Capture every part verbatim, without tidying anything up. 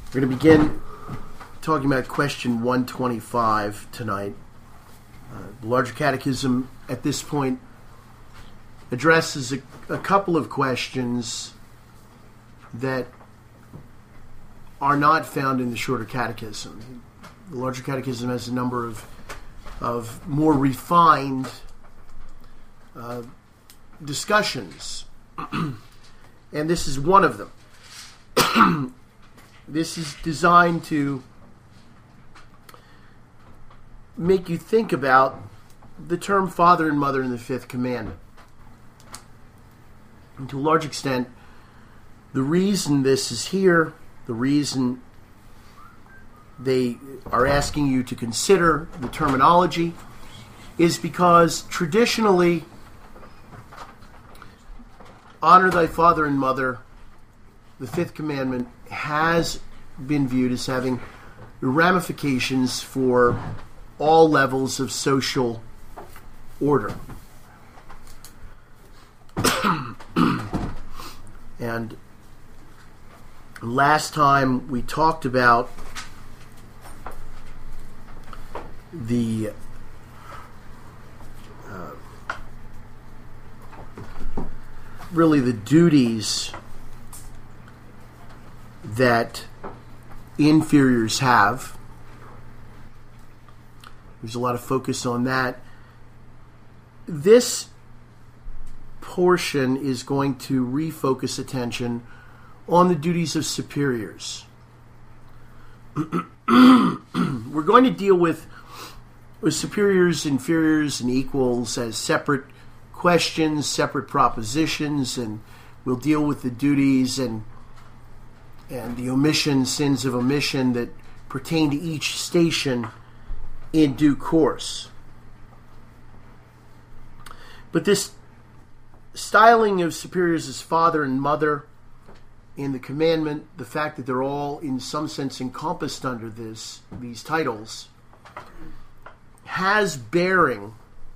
We're going to begin talking about question one twenty-five tonight. Uh, the Larger Catechism at this point addresses a, a couple of questions that are not found in the Shorter Catechism. The Larger Catechism has a number of, of more refined uh, discussions, and this is one of them. This is designed to make you think about the term father and mother in the fifth commandment. And to a large extent, the reason this is here, the reason they are asking you to consider the terminology, is because traditionally, honor thy father and mother, the fifth commandment, has been viewed as having ramifications for all levels of social order. And last time we talked about the uh, really the duties that inferiors have. There's a lot of focus on that. This portion is going to refocus attention on the duties of superiors. We're going to deal with, with superiors, inferiors, and equals as separate questions, separate propositions, and we'll deal with the duties and and the omission, sins of omission that pertain to each station in due course. But this styling of superiors as father and mother in the commandment, the fact that they're all in some sense encompassed under this, these titles, has bearing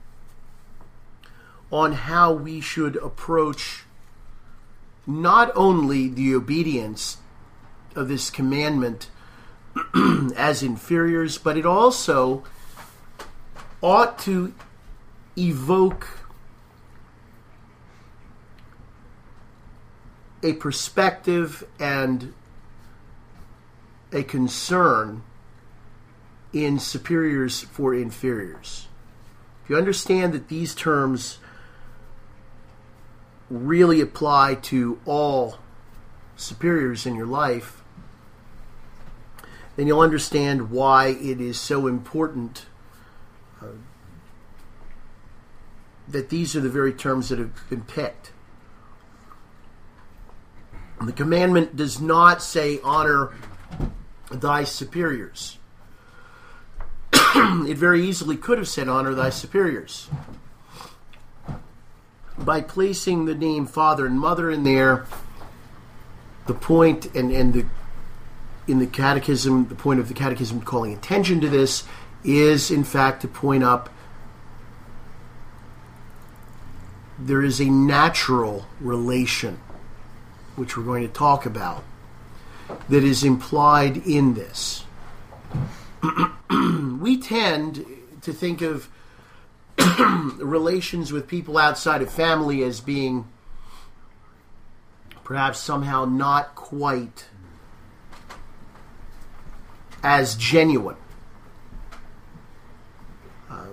on how we should approach not only the obedience of this commandment as inferiors, but it also ought to evoke a perspective and a concern in superiors for inferiors. If you understand that these terms really apply to all superiors in your life, then you'll understand why it is so important uh, that these are the very terms that have been picked. And the commandment does not say, honor thy superiors. It very easily could have said, honor thy superiors. By placing the name father and mother in there, the point and, and the in the catechism, the point of the catechism calling attention to this is, in fact, to point up there is a natural relation, which we're going to talk about, that is implied in this. We tend to think of relations with people outside of family as being perhaps somehow not quite as genuine. Uh,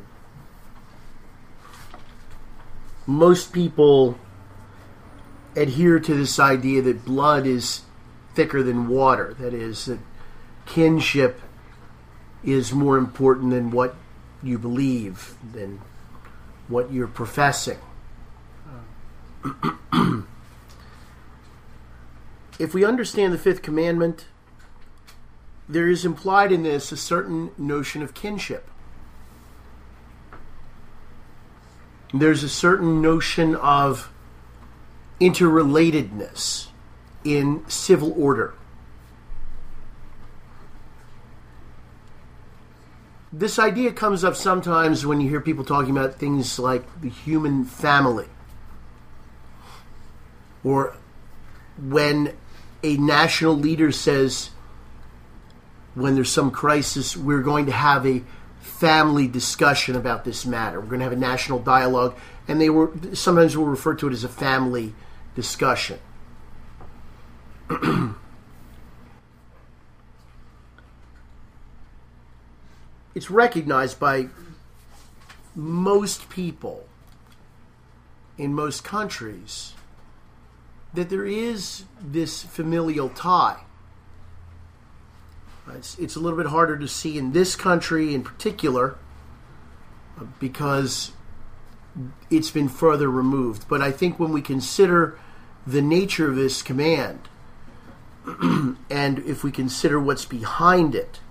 most people adhere to this idea that blood is thicker than water. That is, that kinship is more important than what you believe, than what you're professing. If we understand the fifth commandment, there is implied in this a certain notion of kinship. There's a certain notion of interrelatedness in civil order. This idea comes up sometimes when you hear people talking about things like the human family, or when a national leader says when there's some crisis, we're going to have a family discussion about this matter. We're going to have a national dialogue, and they were sometimes we'll refer to it as a family discussion. It's recognized by most people in most countries that there is this familial tie. It's, it's a little bit harder to see in this country in particular because it's been further removed. But I think when we consider the nature of this command and if we consider what's behind it,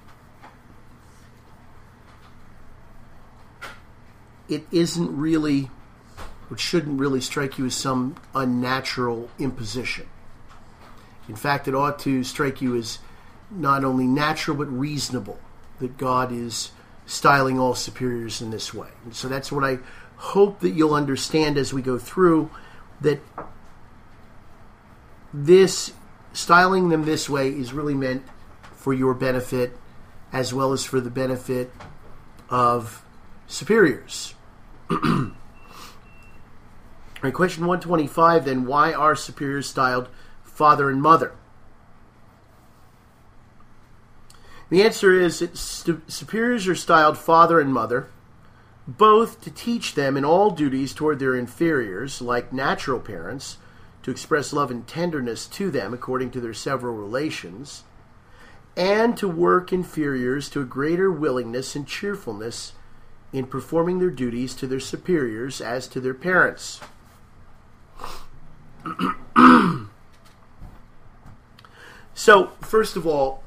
it isn't really, it shouldn't really strike you as some unnatural imposition. In fact, it ought to strike you as not only natural but reasonable that God is styling all superiors in this way. And so that's what I hope that you'll understand as we go through, that this, styling them this way is really meant for your benefit as well as for the benefit of superiors. All right, question one twenty-five then, why are superiors styled father and mother? The answer is that superiors are styled father and mother, both to teach them in all duties toward their inferiors, like natural parents, to express love and tenderness to them according to their several relations, and to work inferiors to a greater willingness and cheerfulness in performing their duties to their superiors as to their parents. So, first of all,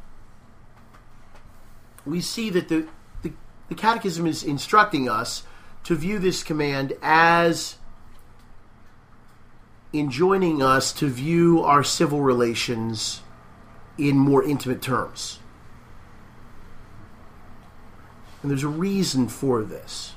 we see that the, the, the Catechism is instructing us to view this command as enjoining us to view our civil relations in more intimate terms. And there's a reason for this.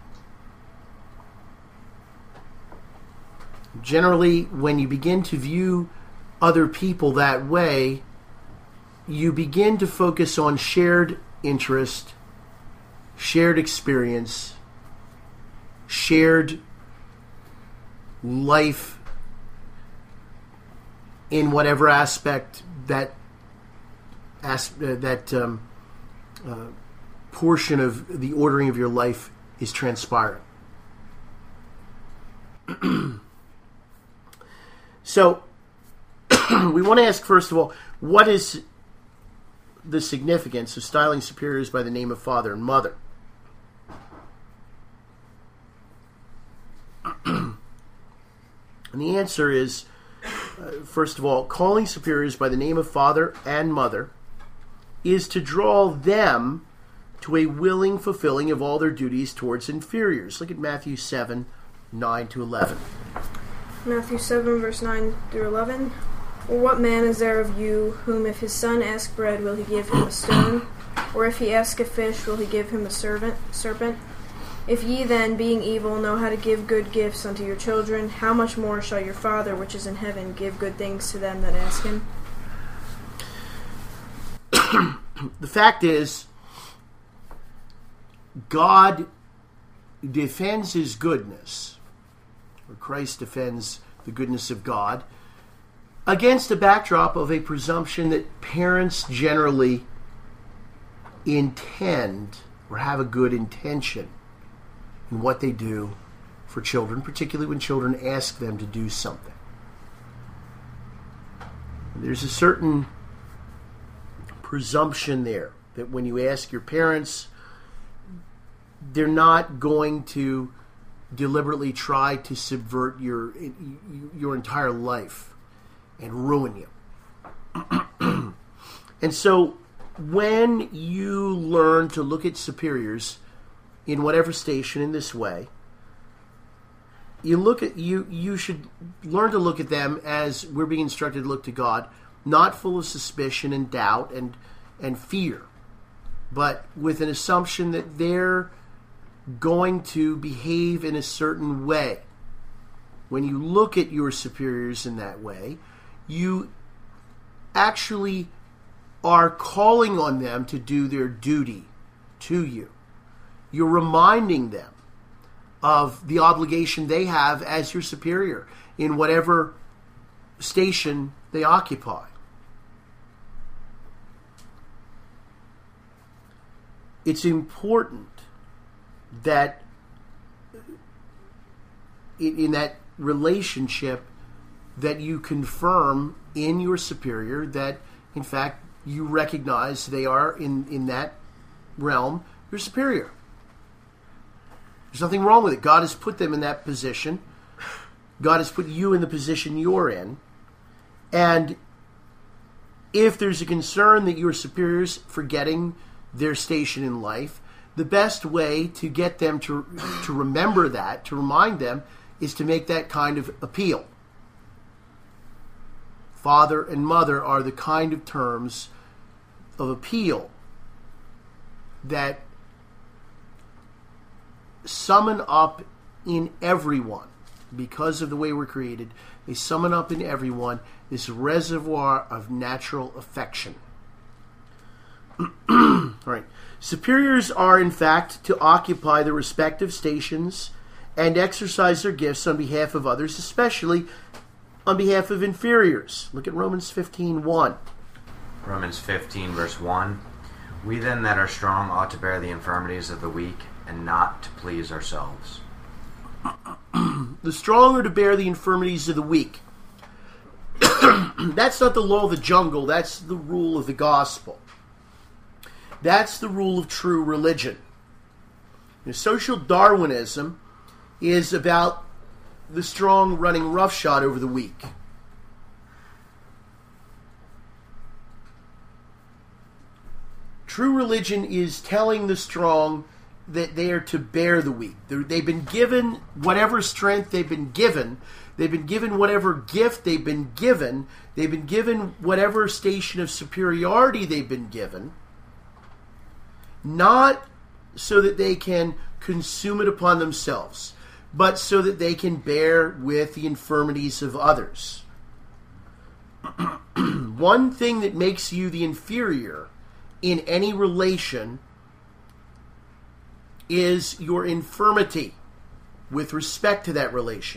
Generally, when you begin to view other people that way, you begin to focus on shared interest, shared experience, shared life in whatever aspect that as, uh, that um, uh, portion of the ordering of your life is transpiring. So, we want to ask, first of all, what is the significance of styling superiors by the name of father and mother? And the answer is, uh, first of all, calling superiors by the name of father and mother is to draw them to a willing fulfilling of all their duties towards inferiors. Look at Matthew seven, nine to eleven. Matthew seven, verse nine through eleven. Or what man is there of you, whom if his son ask bread, will he give him a stone? Or if he ask a fish, will he give him a servant, serpent? If ye then, being evil, know how to give good gifts unto your children, how much more shall your Father which is in heaven give good things to them that ask him? The fact is, God defends his goodness, or Christ defends the goodness of God, against a backdrop of a presumption that parents generally intend or have a good intention in what they do for children, particularly when children ask them to do something. There's a certain presumption there that when you ask your parents, they're not going to deliberately try to subvert your your entire life and ruin you. And so when you learn to look at superiors in whatever station in this way, you look at you you should learn to look at them as we're being instructed to look to God, not full of suspicion and doubt and and fear, but with an assumption that they're going to behave in a certain way. When you look at your superiors in that way, you actually are calling on them to do their duty to you. You're reminding them of the obligation they have as your superior in whatever station they occupy. It's important that in that relationship that you confirm in your superior that, in fact, you recognize they are, in, in that realm, your superior. There's nothing wrong with it. God has put them in that position. God has put you in the position you're in. And if there's a concern that your superior's forgetting their station in life, the best way to get them to to remember that, to remind them, is to make that kind of appeal. Father and mother are the kind of terms of appeal that summon up in everyone, because of the way we're created, they summon up in everyone this reservoir of natural affection. All right. Superiors are, in fact, to occupy their respective stations and exercise their gifts on behalf of others, especially on behalf of inferiors. Look at Romans fifteen one. Romans fifteen, verse one. We then that are strong ought to bear the infirmities of the weak, and not to please ourselves. The strong are to bear the infirmities of the weak. That's not the law of the jungle. That's the rule of the gospel. That's the rule of true religion. Now, social Darwinism is about the strong running roughshod over the weak. True religion is telling the strong that they are to bear the weak. They're, they've been given whatever strength they've been given. They've been given whatever gift they've been given. They've been given whatever station of superiority they've been given. Not so that they can consume it upon themselves, but so that they can bear with the infirmities of others. One thing that makes you the inferior in any relation is your infirmity with respect to that relation.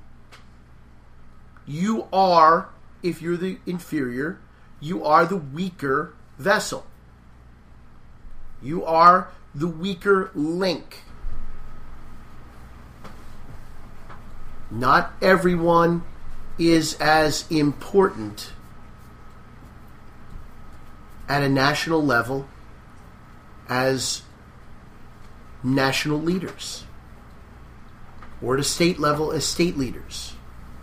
You are, if you're the inferior, you are the weaker vessel. You are the weaker link. Not everyone is as important at a national level as national leaders, or at a state level as state leaders.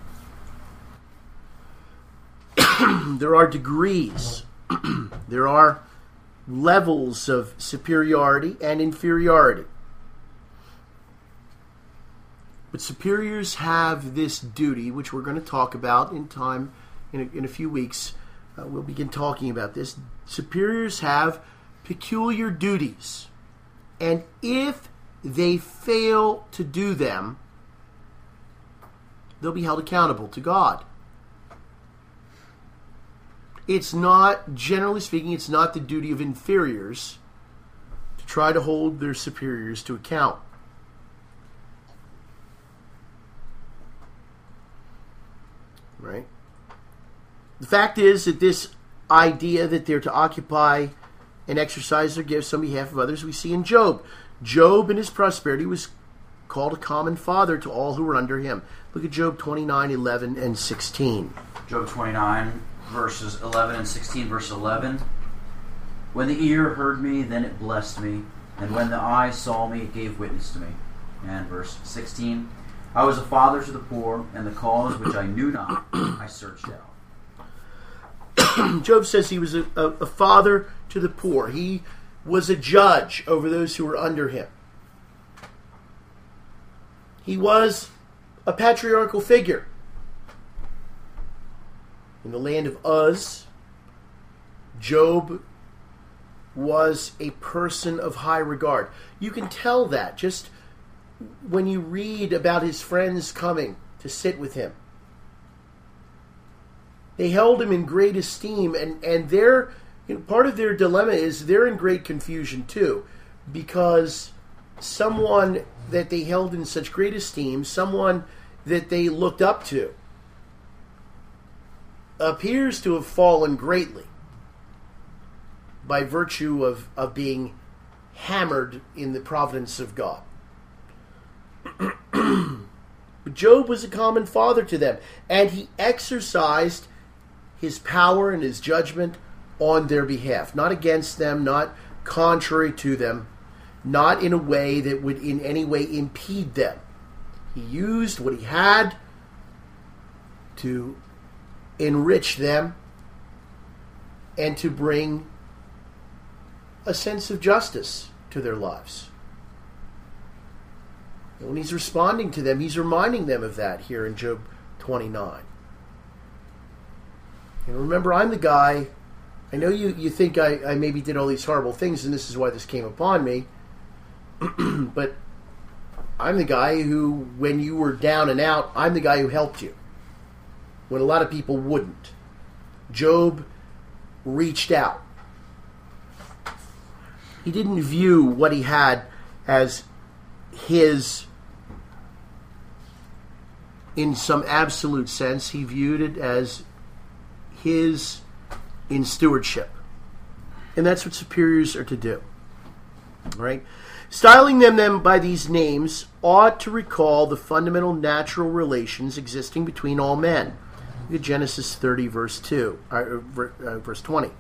There are degrees. There are levels of superiority and inferiority. But superiors have this duty, which we're going to talk about in time, in a, in a few weeks. Uh, we'll begin talking about this. Superiors have peculiar duties. And if they fail to do them, they'll be held accountable to God. It's not, generally speaking, it's not the duty of inferiors to try to hold their superiors to account. Right? The fact is that this idea that they're to occupy and exercise their gifts on behalf of others, we see in Job. Job, in his prosperity, was called a common father to all who were under him. Look at Job twenty-nine, eleven, and sixteen. Job twenty-nine, verses eleven and sixteen, verse eleven. When the ear heard me, then it blessed me, and when the eye saw me, it gave witness to me. And verse sixteen. I was a father to the poor, and the cause which I knew not, I searched out. Job says he was a, a, a father to the poor. He was a judge over those who were under him. He was a patriarchal figure. In the land of Uz, Job was a person of high regard. You can tell that just when you read about his friends coming to sit with him. They held him in great esteem, and, and their You know, part of their dilemma is they're in great confusion too, because someone that they held in such great esteem, someone that they looked up to, appears to have fallen greatly by virtue of, of being hammered in the providence of God. But Job was a common father to them, and he exercised his power and his judgment on their behalf, not against them, not contrary to them, not in a way that would in any way impede them. He used what he had to enrich them and to bring a sense of justice to their lives. And when he's responding to them, he's reminding them of that here in Job twenty-nine. And remember, I'm the guy, I know you, you think I, I maybe did all these horrible things and this is why this came upon me, but I'm the guy who, when you were down and out, I'm the guy who helped you, when a lot of people wouldn't. Job reached out. He didn't view what he had as his in some absolute sense. He viewed it as his in stewardship. And that's what superiors are to do. Right? Styling them then by these names ought to recall the fundamental natural relations existing between all men. Look at Genesis thirty, verse two, uh, uh, verse twenty.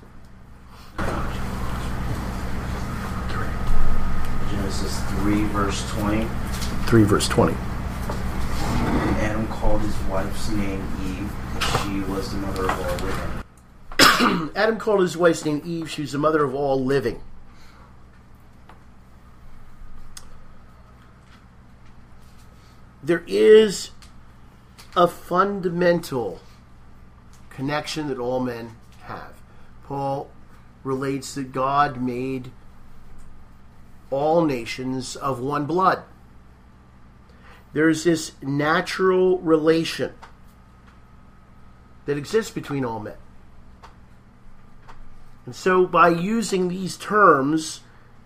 Genesis three, verse twenty. three, verse twenty. Adam called his wife's name Eve, and she was the mother of all living. Adam called his wife's name Eve. She was the mother of all living. There is a fundamental connection that all men have. Paul relates that God made all nations of one blood. There's this natural relation that exists between all men. And so by using these terms,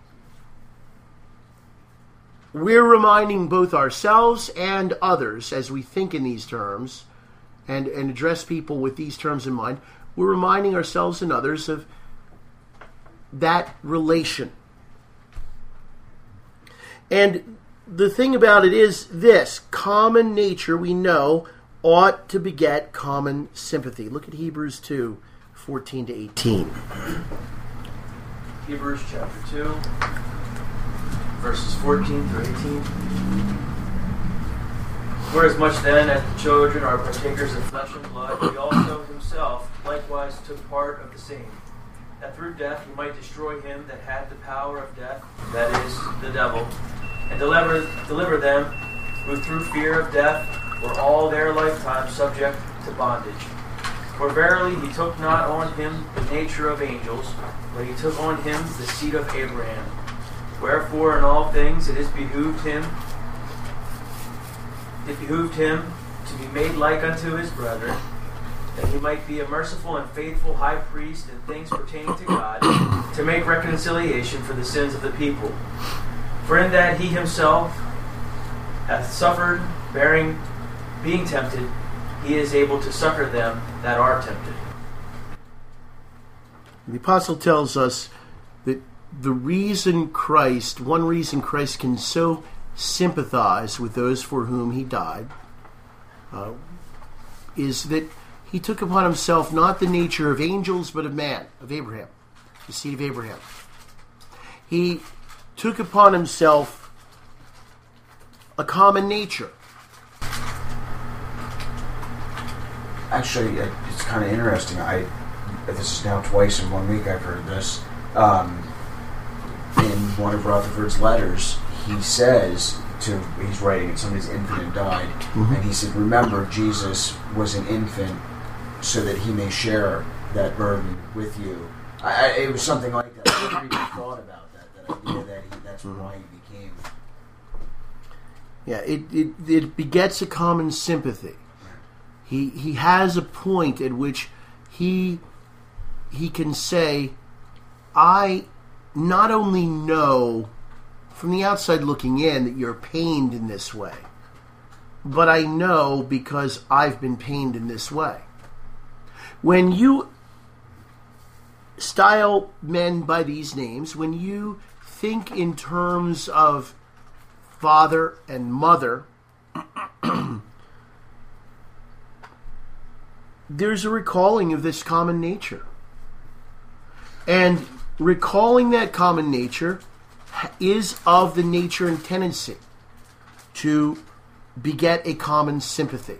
we're reminding both ourselves and others, as we think in these terms and, and address people with these terms in mind, we're reminding ourselves and others of that relation. And the thing about it is this: common nature, we know, ought to beget common sympathy. Look at Hebrews two, fourteen to eighteen. Hebrews chapter two, verses fourteen through eighteen. Whereas then, as the children are partakers of flesh and blood, he also himself likewise took part of the same, that through death he might destroy him that had the power of death, that is, the devil, and deliver, deliver them who through fear of death were all their lifetime subject to bondage. For verily he took not on him the nature of angels, but he took on him the seed of Abraham. Wherefore in all things it is behooved him, it behooved him to be made like unto his brethren, that he might be a merciful and faithful high priest in things pertaining to God, to make reconciliation for the sins of the people. For in that he himself hath suffered, bearing, being tempted, he is able to succor them that are tempted. The apostle tells us that the reason Christ, one reason Christ can so sympathize with those for whom he died, uh, is that he took upon himself not the nature of angels, but of man, of Abraham, the seed of Abraham. He took upon himself a common nature. Actually, it's kind of interesting. I this is now twice in one week I've heard this. Um, in one of Rutherford's letters, he says to he's writing, and somebody's infant died, mm-hmm. and he said, "Remember, Jesus was an infant, so that he may share that burden with you." I, I, it was something like that. I never even thought about that. That idea that he, that's mm-hmm. why he became. Yeah, it, it it begets a common sympathy. He he has a point at which he he can say, I not only know from the outside looking in that you're pained in this way, but I know because I've been pained in this way. When you style men by these names, when you think in terms of father and mother, there's a recalling of this common nature. And recalling that common nature is of the nature and tendency to beget a common sympathy.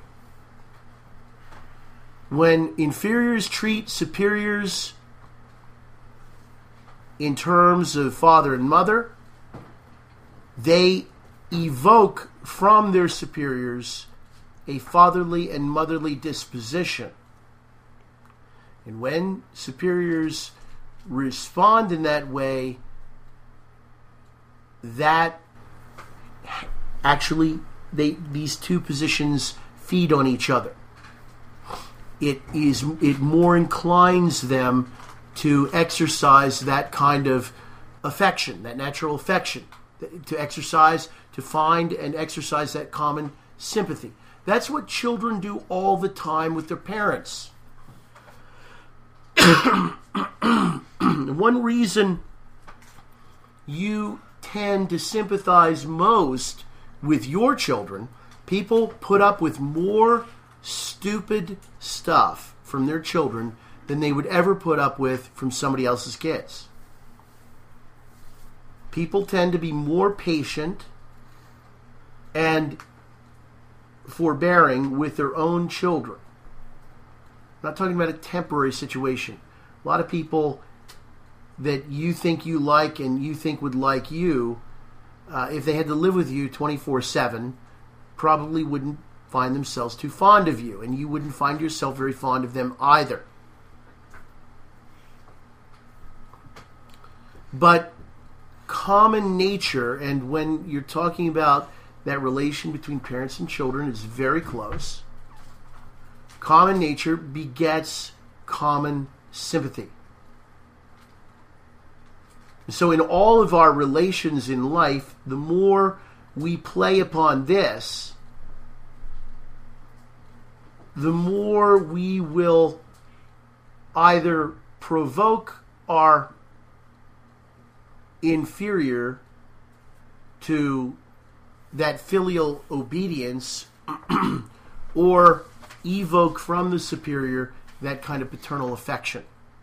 When inferiors treat superiors in terms of father and mother, they evoke from their superiors a fatherly and motherly disposition. And when superiors respond in that way, that actually they these two positions feed on each other. It is it more inclines them to exercise that kind of affection, that natural affection, to exercise, to find and exercise that common sympathy. That's what children do all the time with their parents. One reason you tend to sympathize most with your children, people put up with more stupid stuff from their children than they would ever put up with from somebody else's kids. People tend to be more patient and forbearing with their own children. I'm not talking about a temporary situation. A lot of people that you think you like and you think would like you, uh, if they had to live with you twenty-four seven, probably wouldn't find themselves too fond of you, and you wouldn't find yourself very fond of them either. But common nature, and when you're talking about that relation between parents and children, is very close. Common nature begets common sympathy. So in all of our relations in life, the more we play upon this, the more we will either provoke our inferior to that filial obedience or evoke from the superior that kind of paternal affection.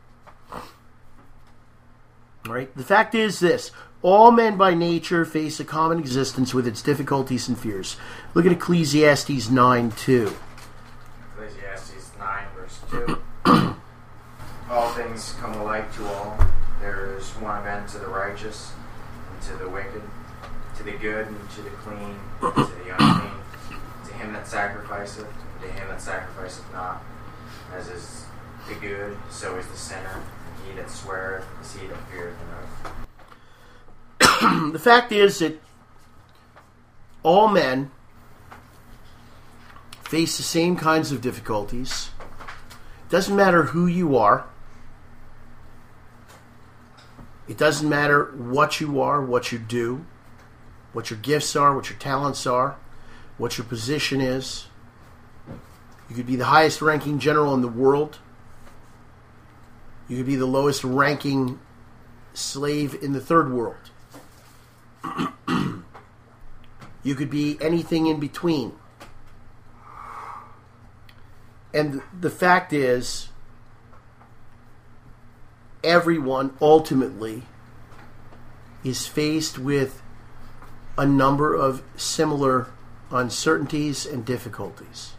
All right? The fact is this: all men by nature face a common existence with its difficulties and fears. Look at Ecclesiastes nine two. Ecclesiastes nine, verse two. All things come alike to all. There is one end to the righteous, and to the wicked, to the good, and to the clean, and to the unclean, to him that sacrificeth, and to him that sacrificeth not. As is the good, so is the sinner, and he that sweareth is he that feareth an oath. The fact is that all men face the same kinds of difficulties. It doesn't matter who you are. It doesn't matter what you are, what you do, what your gifts are, what your talents are, what your position is. You could be the highest ranking general in the world. You could be the lowest ranking slave in the third world. You could be anything in between. And the fact is, everyone ultimately is faced with a number of similar uncertainties and difficulties.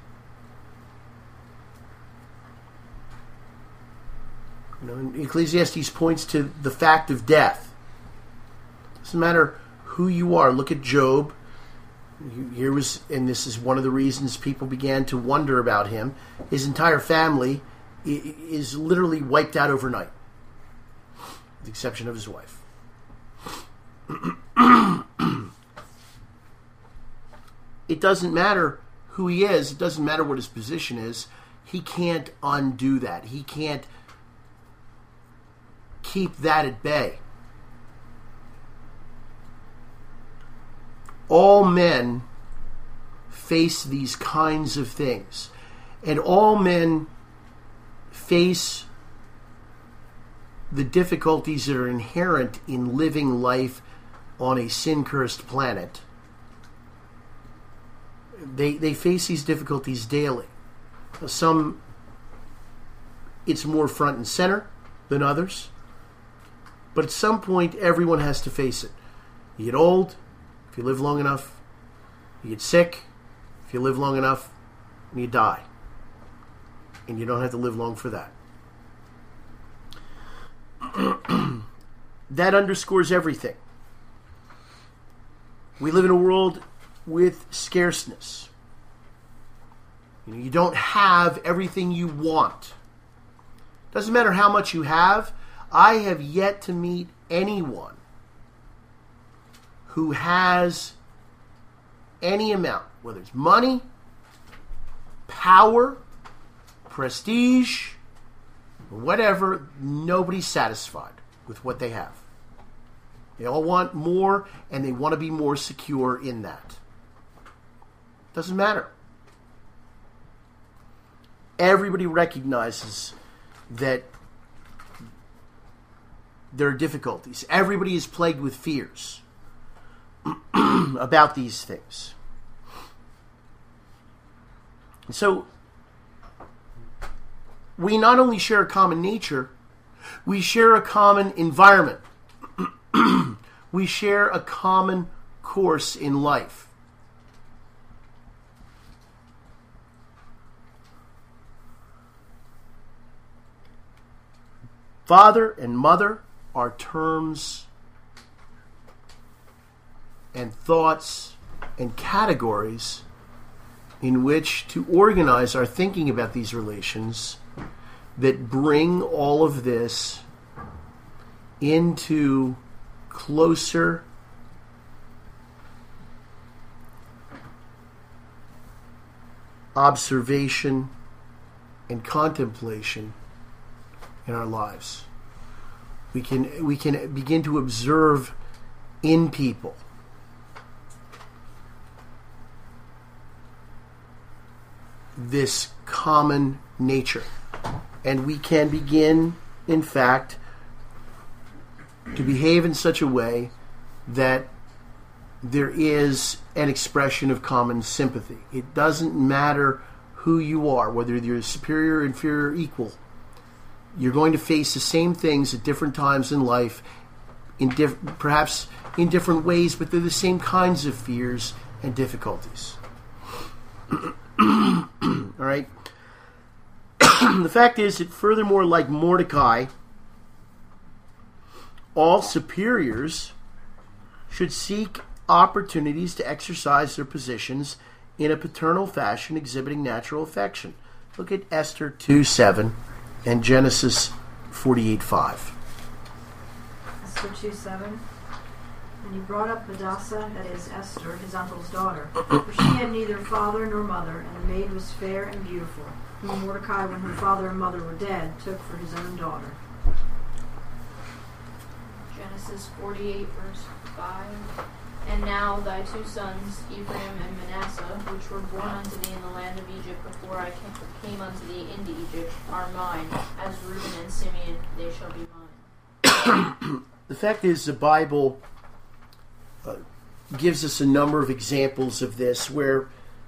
You know, Ecclesiastes points to the fact of death. It doesn't matter who you are. Look at Job. Here was, and this is one of the reasons people began to wonder about him. His entire family is literally wiped out overnight, with the exception of his wife. It doesn't matter who he is. It doesn't matter what his position is. He can't undo that. He can't keep that at bay. All men face these kinds of things, and all men face the difficulties that are inherent in living life on a sin-cursed planet. They they face these difficulties daily. Some, it's more front and center than others, but at some point everyone has to face it. You get old, if you live long enough. You get sick, if you live long enough, and you die. And you don't have to live long for that. That underscores everything. We live in a world with scarceness. You know, you don't have everything you want. Doesn't matter how much you have. I have yet to meet anyone who has any amount, whether it's money, power, prestige, or whatever, nobody's satisfied with what they have. They all want more, and they want to be more secure in that. Doesn't matter. Everybody recognizes that there are difficulties. Everybody is plagued with fears about these things. And so, we not only share a common nature, we share a common environment. We share a common course in life. Father and mother are terms and thoughts and categories in which to organize our thinking about these relations that bring all of this into closer observation and contemplation in our lives. We can we can begin to observe in people this common nature. And we can begin, in fact, to behave in such a way that there is an expression of common sympathy. It doesn't matter who you are, whether you're superior, inferior, equal. You're going to face the same things at different times in life, in diff- perhaps in different ways, but they're the same kinds of fears and difficulties. All right? The fact is that furthermore, like Mordecai, all superiors should seek opportunities to exercise their positions in a paternal fashion, exhibiting natural affection. Look at Esther two seven and Genesis forty-eight five. Esther two seven. And he brought up Hadassah, that is Esther, his uncle's daughter, for she had neither father nor mother, and the maid was fair and beautiful, whom Mordecai, when her father and mother were dead, took for his own daughter. Genesis forty-eight, verse five. And now thy two sons, Ephraim and Manasseh, which were born unto thee in the land of Egypt before I came unto thee into Egypt, are mine. As Reuben and Simeon, they shall be mine. The fact is, the Bible uh, gives us a number of examples of this where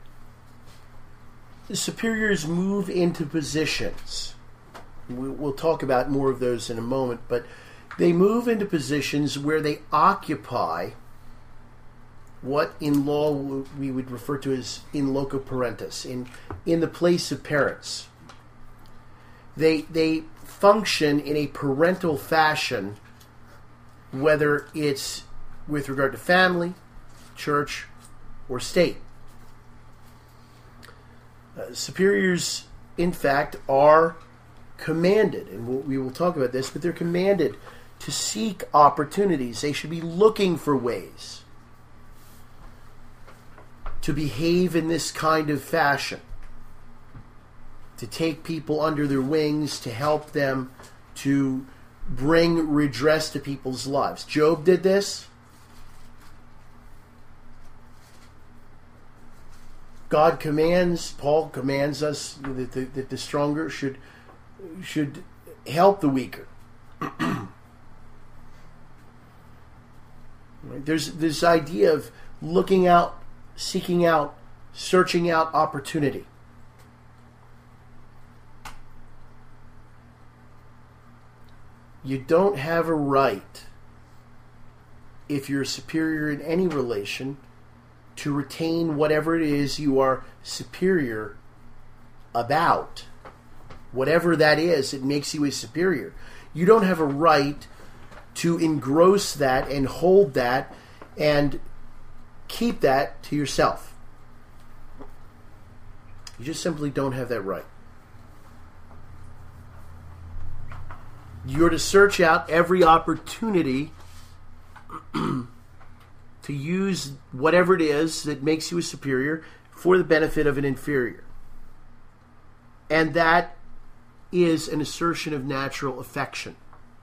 the superiors move into positions. We'll talk about more of those in a moment, but they move into positions where they occupy what in law we would refer to as in loco parentis, in in the place of parents. They they function in a parental fashion, whether it's with regard to family, church, or state. Uh, superiors, in fact, are commanded, and we'll, we will talk about this, but they're commanded to seek opportunities. They should be looking for ways to behave in this kind of fashion, to take people under their wings, to help them, to bring redress to people's lives. Job did this. God commands, Paul commands us that the, that the stronger should should help the weaker. Right? There's this idea of looking out, seeking out, searching out opportunity. You don't have a right, if you're superior in any relation, to retain whatever it is you are superior about. Whatever that is, it makes you a superior. You don't have a right to engross that and hold that and keep that to yourself. You just simply don't have that right. You're to search out every opportunity to use whatever it is that makes you a superior for the benefit of an inferior. And that is an assertion of natural affection.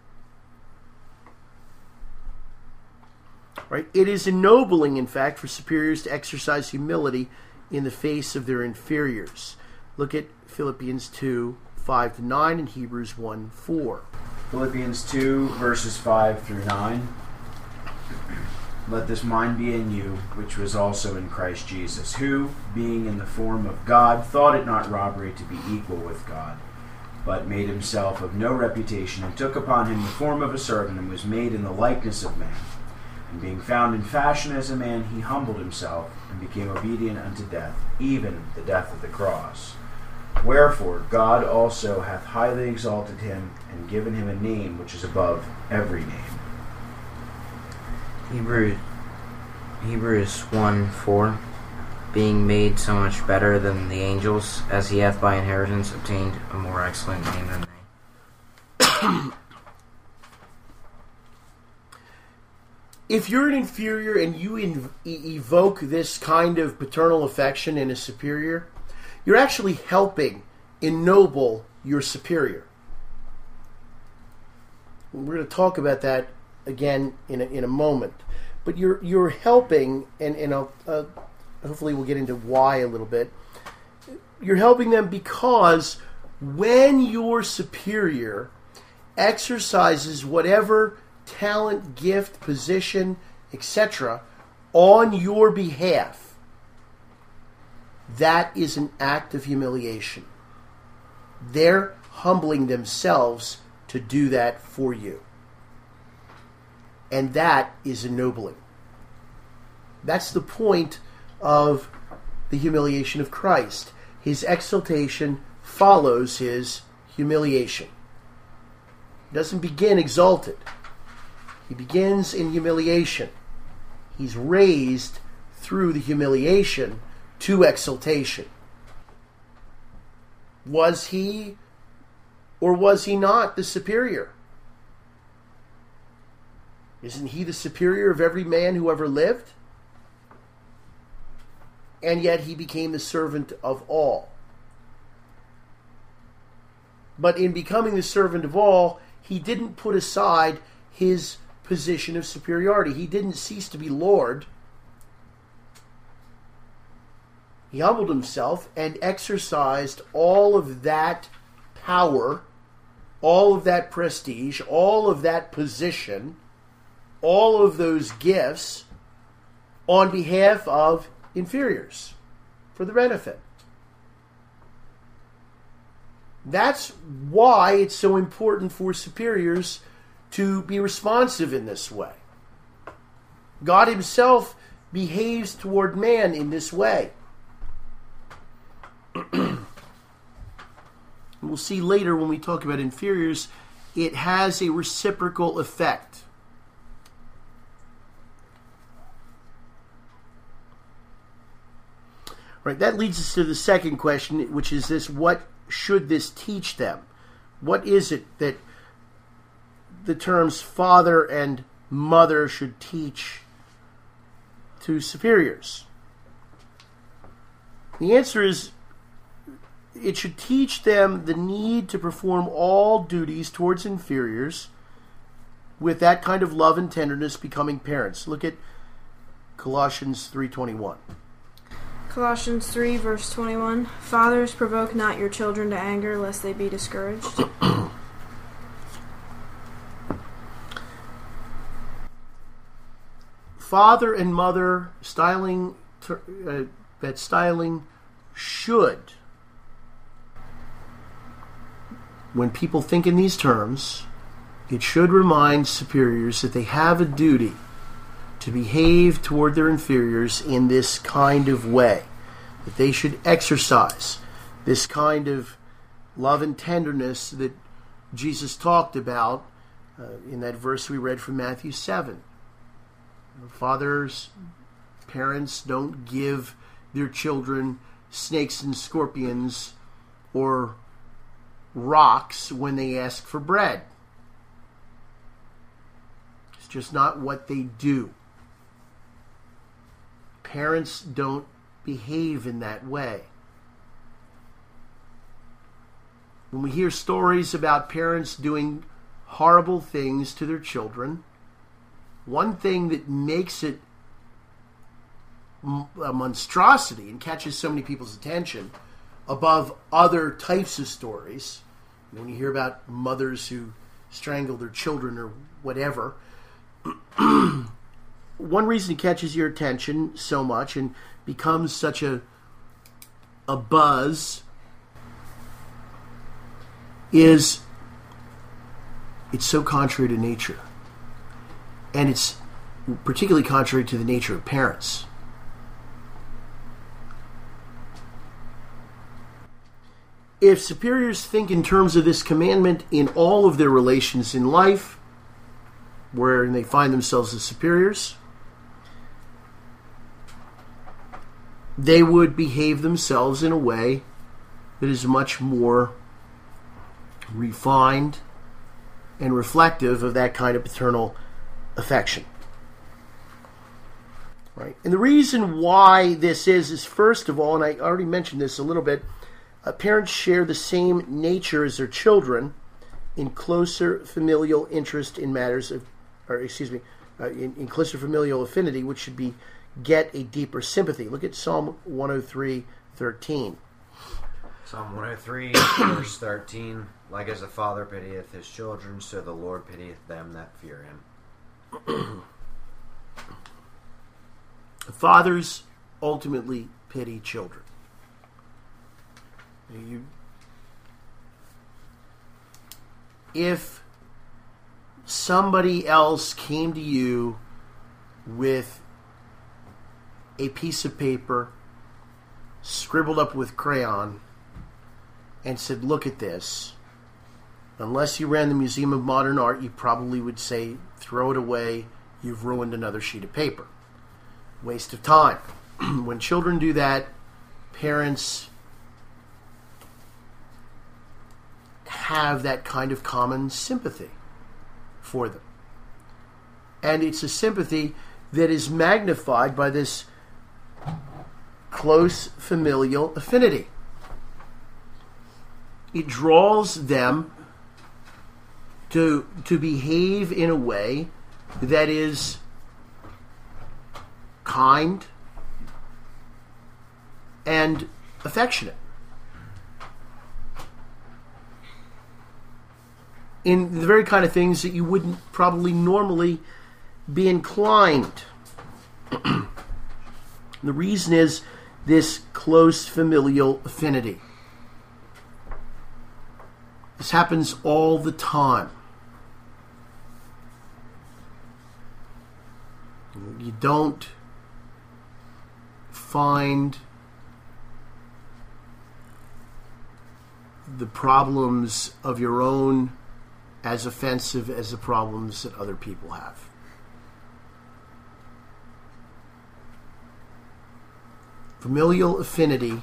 Right? It is ennobling, in fact, for superiors to exercise humility in the face of their inferiors. Look at Philippians two, five to nine, and Hebrews one, four. Philippians two, verses five through nine. Let this mind be in you, which was also in Christ Jesus, who, being in the form of God, thought it not robbery to be equal with God, but made himself of no reputation, and took upon him the form of a servant, and was made in the likeness of man. And being found in fashion as a man, he humbled himself, and became obedient unto death, even the death of the cross. Wherefore God also hath highly exalted him, and given him a name which is above every name. Hebrews, Hebrews one four, being made so much better than the angels, as he hath by inheritance obtained a more excellent name than they. If you're an inferior and you inv- e- evoke this kind of paternal affection in a superior, you're actually helping ennoble your superior. We're going to talk about that again in a, in a moment. But you're you're helping, and, and I'll, uh, hopefully we'll get into why a little bit. You're helping them because when your superior exercises whatever talent, gift, position, et cetera on your behalf, that is an act of humiliation. They're humbling themselves to do that for you. And that is ennobling. That's the point of the humiliation of Christ. His exaltation follows his humiliation. He doesn't begin exalted. He begins in humiliation. He's raised through the humiliation to exaltation. Was he or was he not the superior? Isn't he the superior of every man who ever lived? And yet he became the servant of all. But in becoming the servant of all, he didn't put aside his position of superiority. He didn't cease to be Lord. He humbled himself and exercised all of that power, all of that prestige, all of that position, all of those gifts on behalf of inferiors for the benefit. That's why it's so important for superiors to be responsive in this way. God himself behaves toward man in this way. We'll see later when we talk about inferiors, it has a reciprocal effect. Right, that leads us to the second question, which is this: what should this teach them? What is it that the terms father and mother should teach to superiors? The answer is, it should teach them the need to perform all duties towards inferiors with that kind of love and tenderness becoming parents. Look at Colossians three twenty-one. Colossians three, verse twenty-one. Fathers, provoke not your children to anger, lest they be discouraged. Father and mother styling, uh, that styling should, when people think in these terms, it should remind superiors that they have a duty to behave toward their inferiors in this kind of way, that they should exercise this kind of love and tenderness that Jesus talked about uh, in that verse we read from Matthew seven. Fathers, parents don't give their children snakes and scorpions or rocks when they ask for bread. It's just not what they do. Parents don't behave in that way. When we hear stories about parents doing horrible things to their children, one thing that makes it a monstrosity and catches so many people's attention above other types of stories, when you hear about mothers who strangle their children or whatever, one reason it catches your attention so much and becomes such a a buzz is it's so contrary to nature. And it's particularly contrary to the nature of parents. If superiors think in terms of this commandment in all of their relations in life, where they find themselves as superiors, they would behave themselves in a way that is much more refined and reflective of that kind of paternal affection. Right? And the reason why this is, is first of all, and I already mentioned this a little bit, uh, parents share the same nature as their children in closer familial interest in matters of, or excuse me, uh, in, in closer familial affinity, which should be get a deeper sympathy. Look at Psalm one oh three, thirteen. Psalm one oh three, verse thirteen. Like as a father pitieth his children, so the Lord pitieth them that fear him. Fathers ultimately pity children. You, if somebody else came to you with a piece of paper scribbled up with crayon and said, "Look at this," unless you ran the Museum of Modern Art, you probably would say, "Throw it away, you've ruined another sheet of paper." Waste of time. When children do that, parents have that kind of common sympathy for them. And it's a sympathy that is magnified by this close familial affinity. It draws them to to behave in a way that is kind and affectionate. In the very kind of things that you wouldn't probably normally be inclined. The reason is this close familial affinity. This happens all the time. You don't find the problems of your own as offensive as the problems that other people have. Familial affinity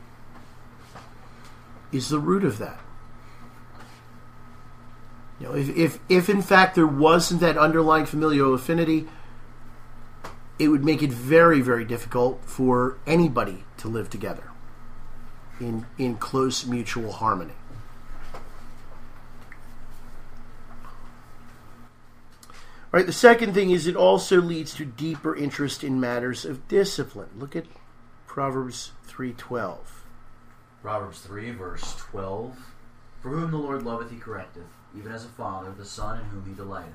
is the root of that. You know, if, if, if in fact there wasn't that underlying familial affinity, it would make it very, very difficult for anybody to live together in, in close mutual harmony. Right. The second thing is it also leads to deeper interest in matters of discipline. Look at Proverbs three twelve. Proverbs three, verse twelve. For whom the Lord loveth, he correcteth, even as a father, the son in whom he delighteth.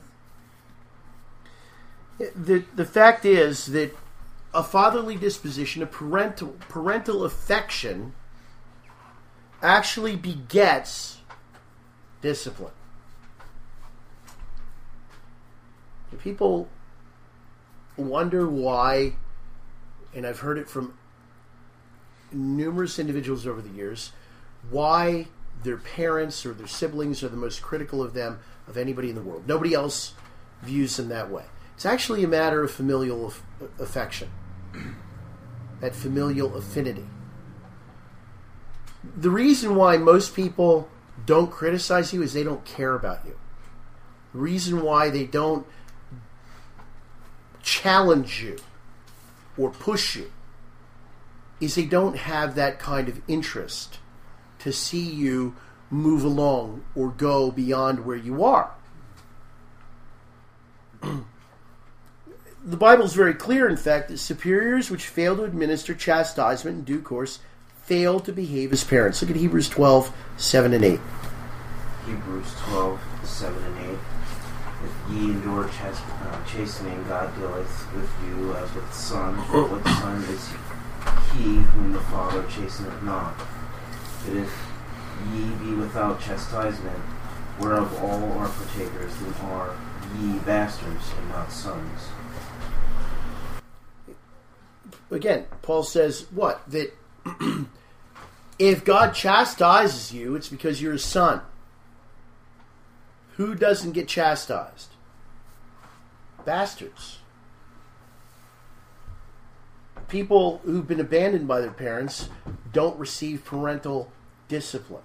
The, the fact is that a fatherly disposition, a parental, parental affection, actually begets discipline. People wonder why, and I've heard it from numerous individuals over the years, why their parents or their siblings are the most critical of them of anybody in the world. Nobody else views them that way. It's actually a matter of familial aff- affection, that familial affinity. The reason why most people don't criticize you is they don't care about you. The reason why they don't challenge you or push you is they don't have that kind of interest to see you move along or go beyond where you are. The Bible is very clear, in fact, that superiors which fail to administer chastisement in due course fail to behave as parents. Look at Hebrews twelve, seven and eight. Hebrews twelve, seven and eight. If ye endure chast- uh, chastening, God dealeth with you as with sons. For what son is he whom the Father chasteneth not? But if ye be without chastisement, whereof all are partakers, then are ye bastards and not sons. Again, Paul says what? That if God chastises you, it's because you're a son. Who doesn't get chastised? Bastards. People who've been abandoned by their parents don't receive parental discipline.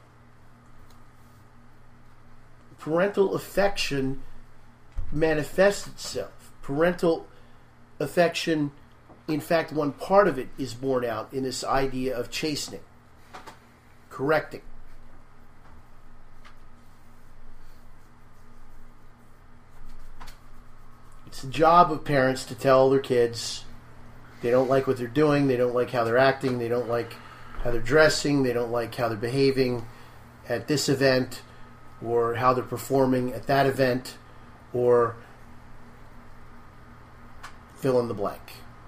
Parental affection manifests itself. Parental affection, in fact, one part of it is borne out in this idea of chastening, correcting. It's the job of parents to tell their kids they don't like what they're doing, they don't like how they're acting, they don't like how they're dressing, they don't like how they're behaving at this event, or how they're performing at that event, or fill in the blank.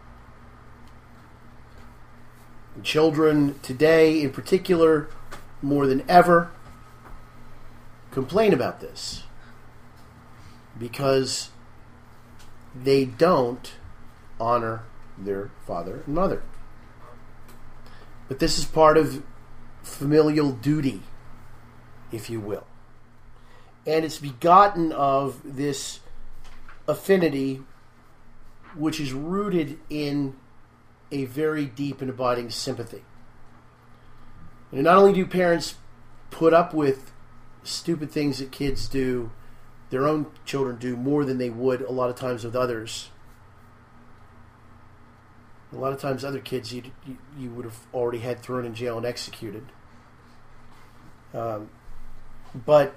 And children today, in particular, more than ever, complain about this because they don't honor their father and mother. But this is part of familial duty, if you will. And it's begotten of this affinity which is rooted in a very deep and abiding sympathy. And not only do parents put up with stupid things that kids do, their own children do more than they would a lot of times with others. A lot of times other kids you you, you would have already had thrown in jail and executed. Um, but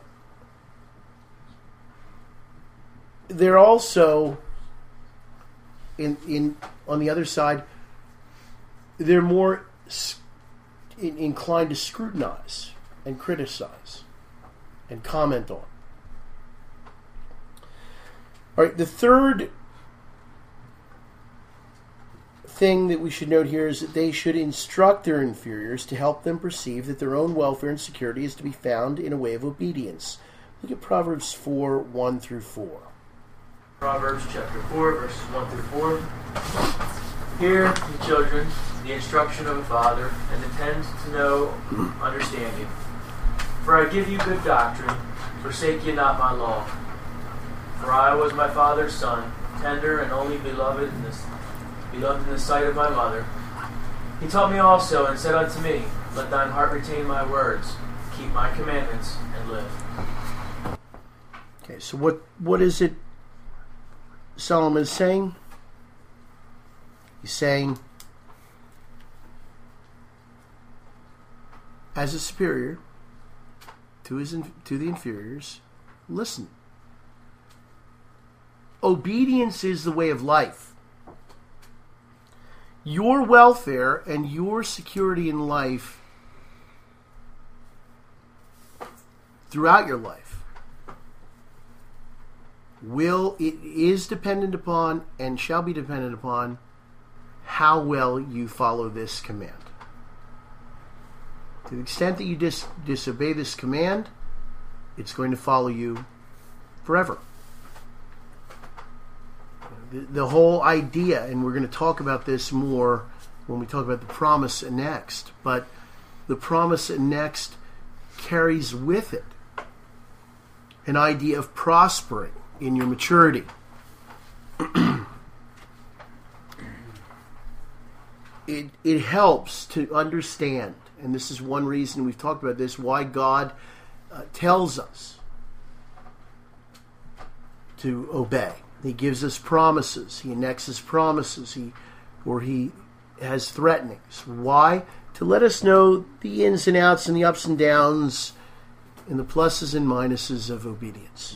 they're also, in in on the other side, they're more in, inclined to scrutinize and criticize and comment on. All right, the third thing that we should note here is that they should instruct their inferiors to help them perceive that their own welfare and security is to be found in a way of obedience. Look at Proverbs four, one through four. Proverbs chapter four, verses one through four. Hear, ye children, the instruction of a father, and attend to know understanding. For I give you good doctrine, forsake ye not my law. For I was my father's son, tender and only beloved in this beloved in the sight of my mother. He taught me also, and said unto me, Let thine heart retain my words, keep my commandments, and live. Okay, so what what is it Solomon is saying? He's saying, as a superior to his to the inferiors, listen. obedience is the way of life. Your welfare and your security in life throughout your life will it is dependent upon and shall be dependent upon how well you follow this command. To the extent that you dis- disobey this command, it's going to follow you forever. The, the whole idea, and we're going to talk about this more when we talk about the promise next, but the promise next carries with it an idea of prospering in your maturity. it it helps to understand, and this is one reason we've talked about this, why God uh, tells us to obey. He gives us promises. He annexes promises. He, or he has threatenings. Why? To let us know the ins and outs and the ups and downs and the pluses and minuses of obedience.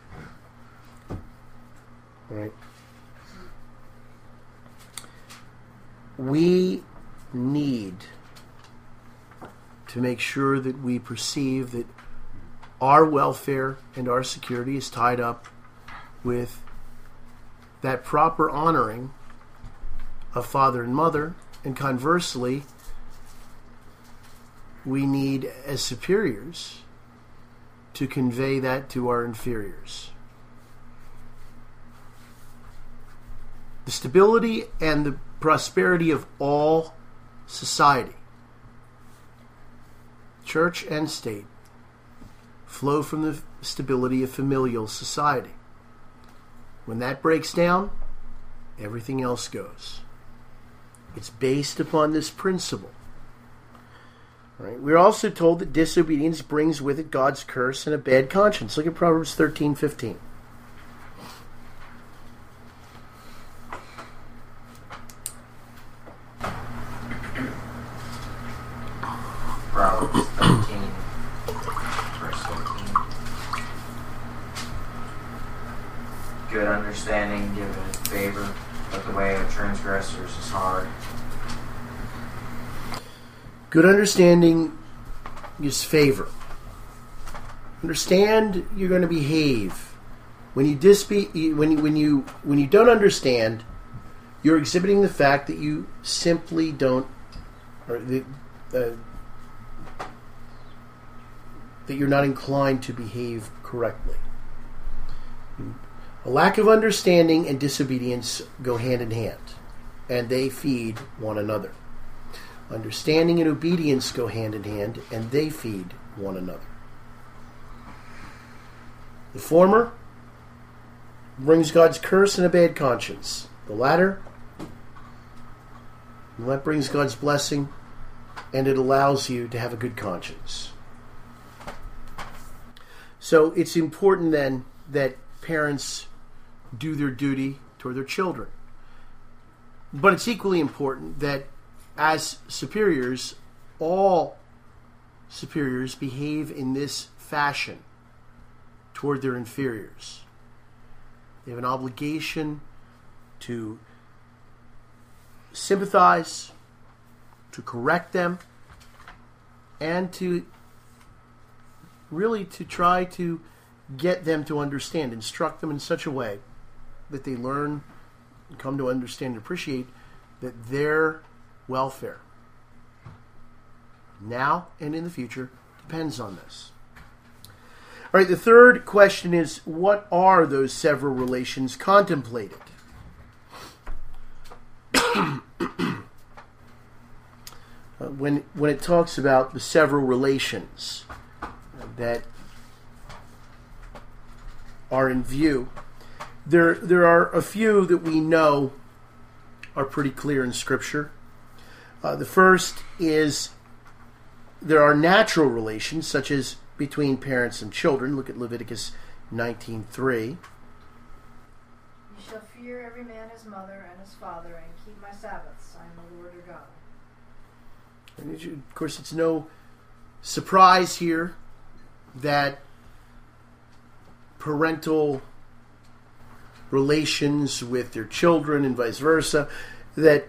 All right. We need to make sure that we perceive that our welfare and our security is tied up with that proper honoring of father and mother, and conversely, we need, as superiors, to convey that to our inferiors. The stability and the prosperity of all society, church and state, flow from the stability of familial society. When that breaks down, everything else goes. It's based upon this principle. Right? We're also told that disobedience brings with it God's curse and a bad conscience. Look at Proverbs thirteen fifteen. Proverbs thirteen, verse fifteen. Good understanding giveth favor, but the way of transgressors is hard. Good understanding is favor. Understand you're going to behave. When you disbe- when you, when you when you don't understand, you're exhibiting the fact that you simply don't, or the, uh, that you're not inclined to behave correctly. A lack of understanding and disobedience go hand in hand, and they feed one another. Understanding and obedience go hand in hand, and they feed one another. The former brings God's curse and a bad conscience. The latter, well, that brings God's blessing, and it allows you to have a good conscience. So it's important then that parents do their duty toward their children. But it's equally important that as superiors, all superiors behave in this fashion toward their inferiors. They have an obligation to sympathize, to correct them, and to really to try to get them to understand, instruct them in such a way that they learn and come to understand and appreciate that their welfare, now and in the future, depends on this. All right, the third question is, what are those several relations contemplated? uh, when when it talks about the several relations that are in view, there there are a few that we know are pretty clear in Scripture. Uh, the first is there are natural relations, such as between parents and children. Look at Leviticus nineteen three. You shall fear every man his mother and his father, and keep my Sabbaths. I am the Lord your God. And it, of course, it's no surprise here that parental relations with their children and vice versa, that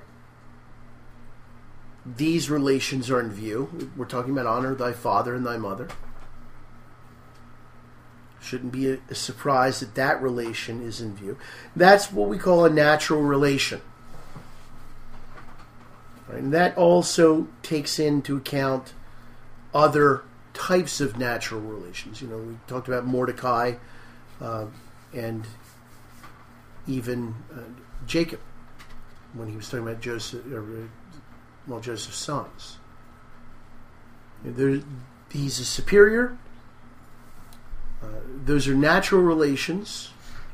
these relations are in view. We're talking about honor thy father and thy mother. Shouldn't be a, a surprise that that relation is in view. That's what we call a natural relation. Right? And that also takes into account other types of natural relations. You know, we talked about Mordecai uh, and even uh, Jacob when he was talking about Joseph, or, well, Joseph's sons. There, he's a superior. Uh, those are natural relations,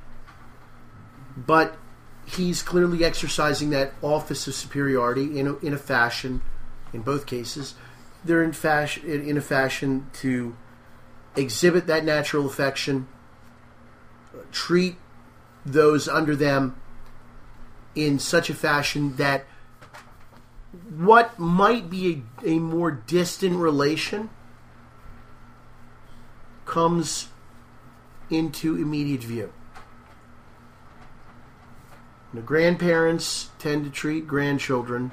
but he's clearly exercising that office of superiority in a, in a fashion, in both cases, they're in fashion in a fashion to exhibit that natural affection, uh, treat those under them in such a fashion that what might be a, a more distant relation comes into immediate view. The grandparents tend to treat grandchildren,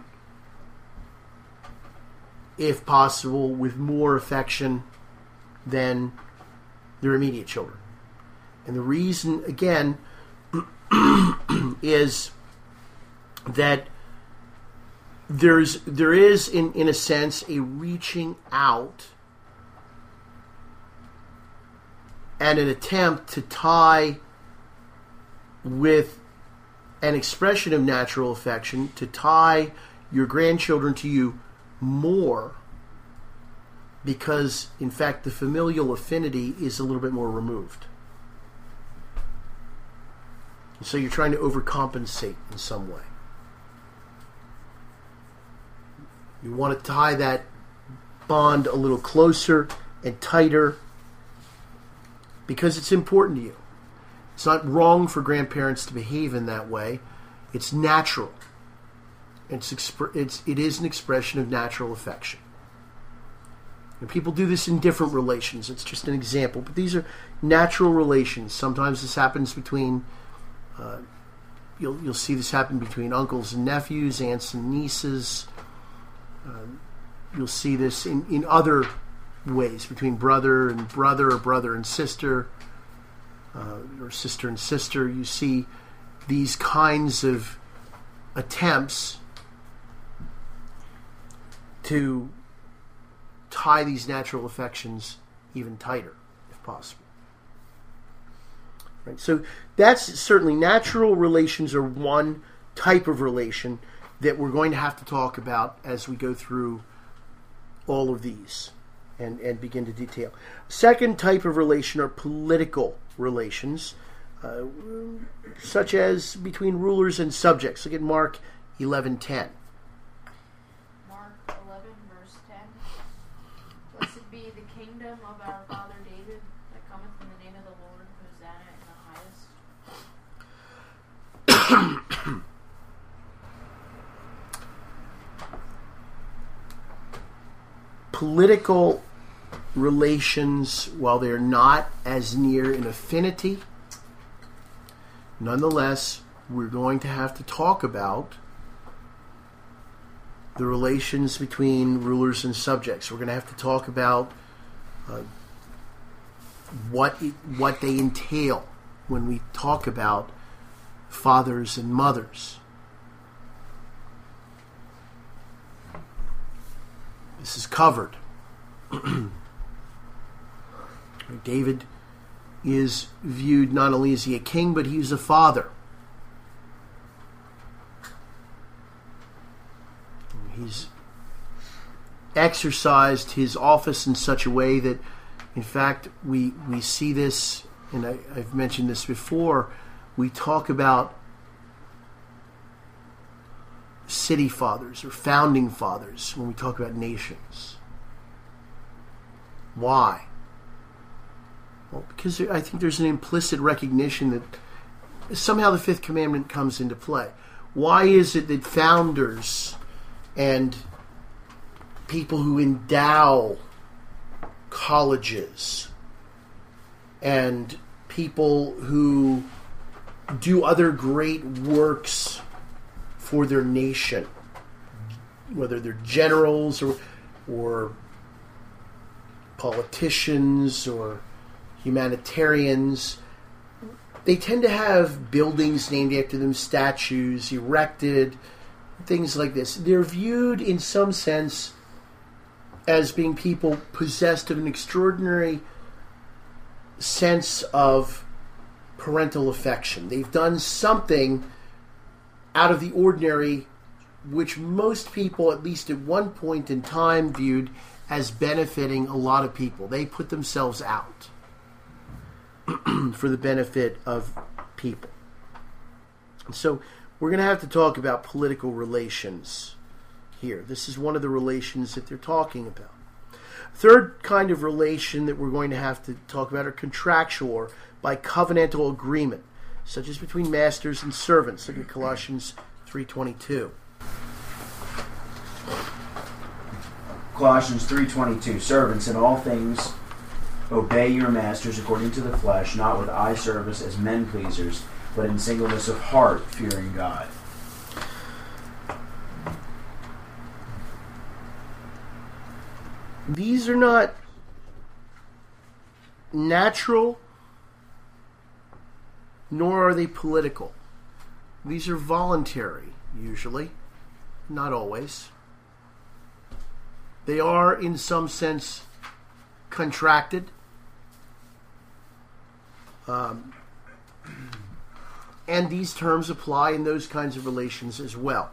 if possible, with more affection than their immediate children. And the reason, again, is that there's there is, in, in a sense, a reaching out and an attempt to tie with an expression of natural affection, to tie your grandchildren to you more, because, in fact, the familial affinity is a little bit more removed. And so you're trying to overcompensate in some way. You want to tie that bond a little closer and tighter because it's important to you. It's not wrong for grandparents to behave in that way. It's natural. It's exp- it's it is an expression of natural affection. And people do this in different relations. It's just an example, but these are natural relations. Sometimes this happens between. Uh, you'll you'll see this happen between uncles and nephews, aunts and nieces. Uh, you'll see this in, in other ways, between brother and brother, or brother and sister, uh, or sister and sister. You see these kinds of attempts to tie these natural affections even tighter, if possible. Right? So that's certainly, natural relations are one type of relation that we're going to have to talk about as we go through all of these and, and begin to detail. Second type of relation are political relations, uh, such as between rulers and subjects. Look at Mark eleven ten. Mark eleven, verse ten. Blessed be the kingdom of our father David, that cometh in the name of the Lord, Hosanna in the highest. Political relations, while they're not as near in affinity, nonetheless, we're going to have to talk about the relations between rulers and subjects. We're going to have to talk about uh, what it, what they entail when we talk about fathers and mothers. This is covered. David is viewed not only as he a king, but he's a father. He's exercised his office in such a way that, in fact, we we see this, and I, I've mentioned this before, we talk about city fathers or founding fathers when we talk about nations. Why? Well, because I think there's an implicit recognition that somehow the fifth commandment comes into play. Why is it that founders and people who endow colleges and people who do other great works for their nation, whether they're generals or or politicians or humanitarians. They tend to have buildings named after them, statues erected, things like this. They're viewed in some sense as being people possessed of an extraordinary sense of parental affection. They've done something out of the ordinary, which most people, at least at one point in time, viewed as benefiting a lot of people. They put themselves out for the benefit of people. So we're going to have to talk about political relations here. This is one of the relations that they're talking about. Third kind of relation that we're going to have to talk about are contractual or by covenantal agreement, such as between masters and servants. Look at Colossians three twenty-two. Colossians three twenty-two. Servants, in all things obey your masters according to the flesh, not with eye service as men pleasers, but in singleness of heart, fearing God. These are not natural, nor are they political. These are voluntary, usually, not always. They are, in some sense, contracted. Um, and these terms apply in those kinds of relations as well.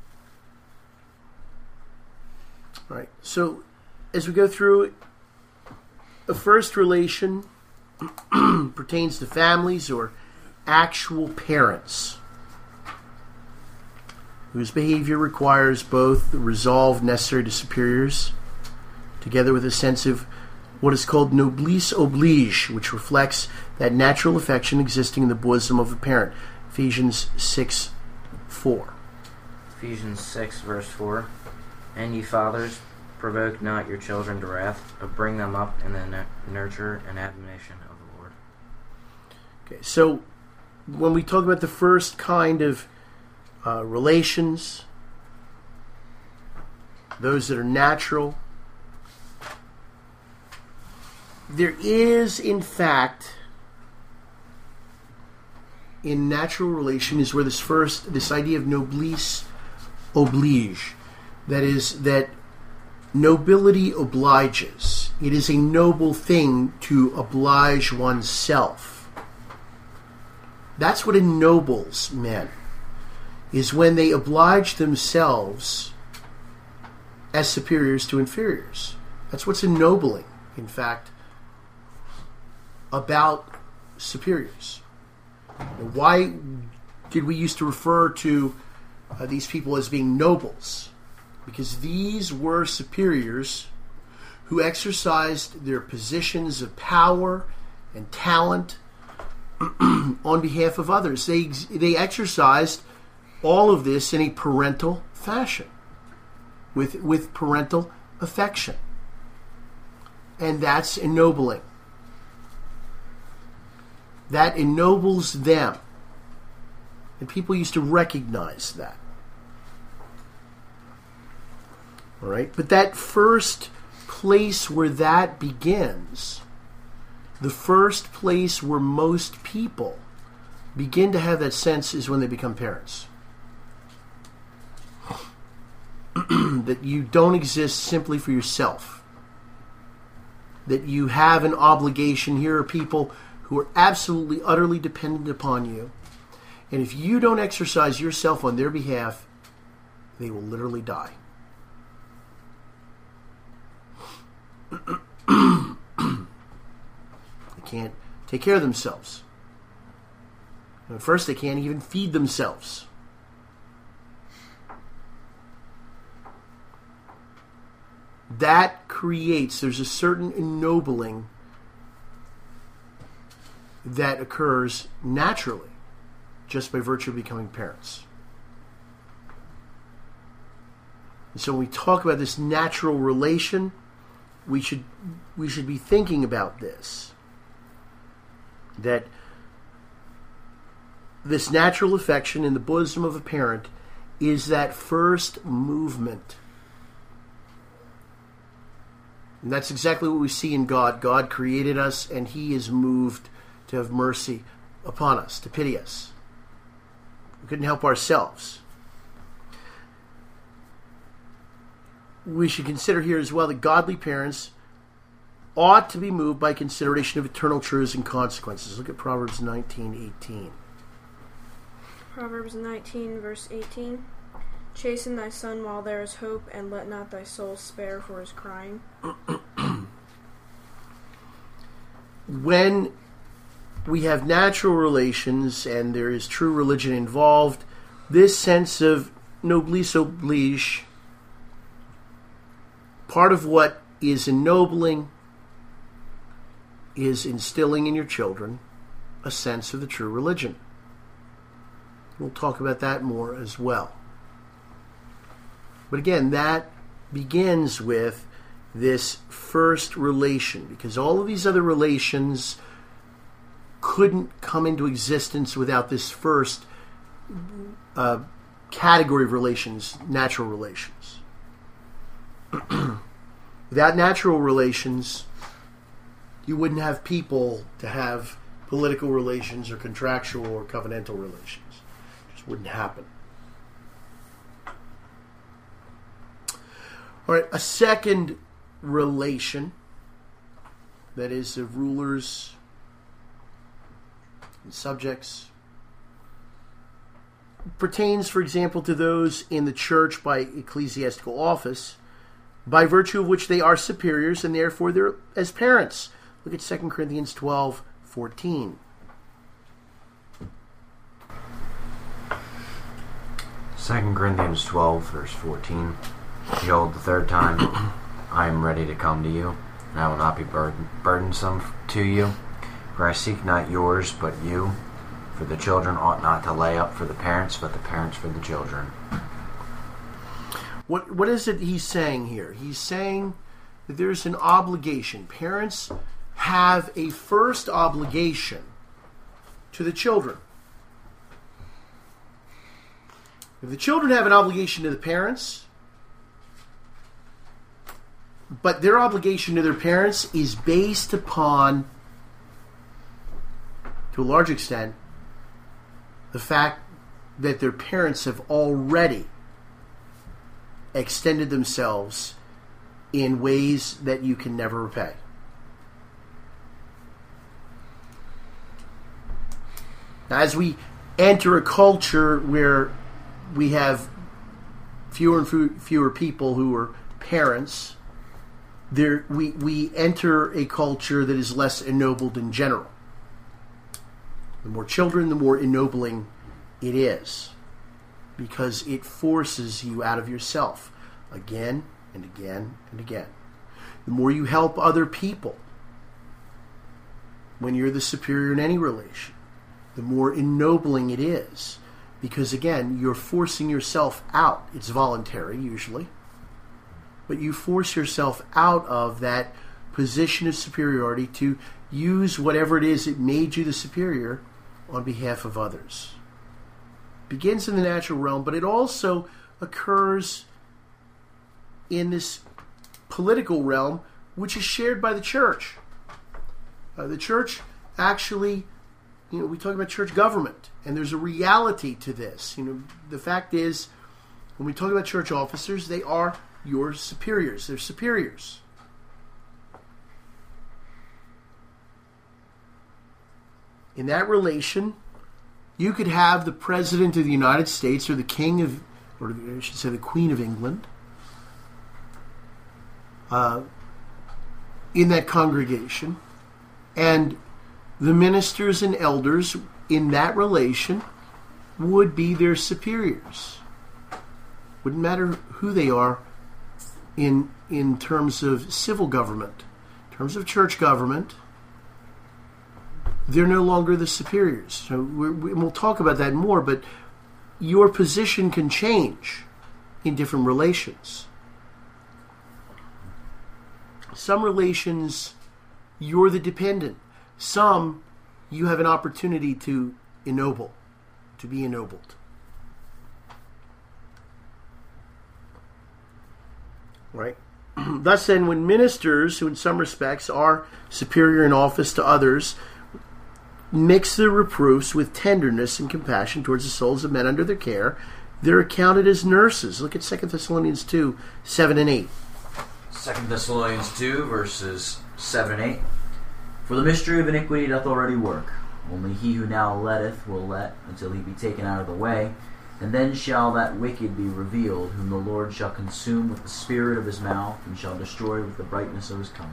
All right, so as we go through, the first relation pertains to families or actual parents whose behavior requires both the resolve necessary to superiors, together with a sense of what is called noblesse oblige, which reflects that natural affection existing in the bosom of a parent. Ephesians six four. Ephesians six, verse four. And ye fathers, provoke not your children to wrath, but bring them up in the n- nurture and admonition of the Lord. Okay, so when we talk about the first kind of uh, relations, those that are natural, there is, in fact, in natural relation is where this first, this idea of noblesse oblige, that is, that nobility obliges. It is a noble thing to oblige oneself. That's what ennobles men, is when they oblige themselves as superiors to inferiors. That's what's ennobling, in fact, about superiors. Now, why did we used to refer to uh, these people as being nobles? Because these were superiors who exercised their positions of power and talent on behalf of others. They they exercised all of this in a parental fashion, with with parental affection, and that's ennobling. That ennobles them, and people used to recognize that. All right, but that first place where that begins, the first place where most people begin to have that sense is when they become parents. That you don't exist simply for yourself. That you have an obligation. Here are people who are absolutely, utterly dependent upon you. And if you don't exercise yourself on their behalf, they will literally die. They can't take care of themselves. At first, they can't even feed themselves. That creates, there's a certain ennobling that occurs naturally just by virtue of becoming parents. And so when we talk about this natural relation, we should we should be thinking about this. That this natural affection in the bosom of a parent is that first movement. And that's exactly what we see in God. God created us, and He is moved to have mercy upon us, to pity us. We couldn't help ourselves. We should consider here as well that godly parents ought to be moved by consideration of eternal truths and consequences. Look at Proverbs nineteen eighteen. Proverbs nineteen, verse eighteen. Chasten thy son while there is hope, and let not thy soul spare for his crying. When we have natural relations and there is true religion involved, this sense of noblesse oblige, part of what is ennobling is instilling in your children a sense of the true religion. We'll talk about that more as well. But again, that begins with this first relation, because all of these other relations couldn't come into existence without this first uh, category of relations, natural relations. Without natural relations, you wouldn't have people to have political relations or contractual or covenantal relations. It just wouldn't happen. All right, a second relation, that is of rulers and subjects, pertains, for example, to those in the church by ecclesiastical office, by virtue of which they are superiors, and therefore they're as parents. Look at Second Corinthians twelve fourteen. Second Corinthians twelve, verse fourteen. Behold, the third time I am ready to come to you, and I will not be burden, burdensome to you, for I seek not yours, but you. For the children ought not to lay up for the parents, but the parents for the children. What What is it he's saying here? He's saying that there's an obligation. Parents have a first obligation to the children. If the children have an obligation to the parents, but their obligation to their parents is based upon, to a large extent, the fact that their parents have already extended themselves in ways that you can never repay. Now, as we enter a culture where we have fewer and fewer people who are parents, there we, we enter a culture that is less ennobled in general. The more children, the more ennobling it is, because it forces you out of yourself again and again and again. The more you help other people when you're the superior in any relation, the more ennobling it is, because again, you're forcing yourself out. It's voluntary usually, but you force yourself out of that position of superiority to use whatever it is that made you the superior on behalf of others. It begins in the natural realm, but it also occurs in this political realm, which is shared by the church. Uh, the church actually, you know, we talk about church government, and there's a reality to this. You know, the fact is, when we talk about church officers, they are your superiors. They're superiors. In that relation, you could have the President of the United States or the King of, or I should say the Queen of England, uh, in that congregation, and the ministers and elders in that relation would be their superiors. Wouldn't matter who they are in in terms of civil government. In terms of church government, they're no longer the superiors. So we're, we'll talk about that more, but your position can change in different relations. Some relations, you're the dependent. Some, you have an opportunity to ennoble to be ennobled. Right? Thus then, when ministers, who in some respects are superior in office to others, mix their reproofs with tenderness and compassion towards the souls of men under their care, they're accounted as nurses. Look at Second Thessalonians two, seven and eight. Second Thessalonians two, verses seven and eight. For the mystery of iniquity doth already work. Only he who now letteth will let until he be taken out of the way. And then shall that wicked be revealed, whom the Lord shall consume with the spirit of his mouth, and shall destroy with the brightness of his coming.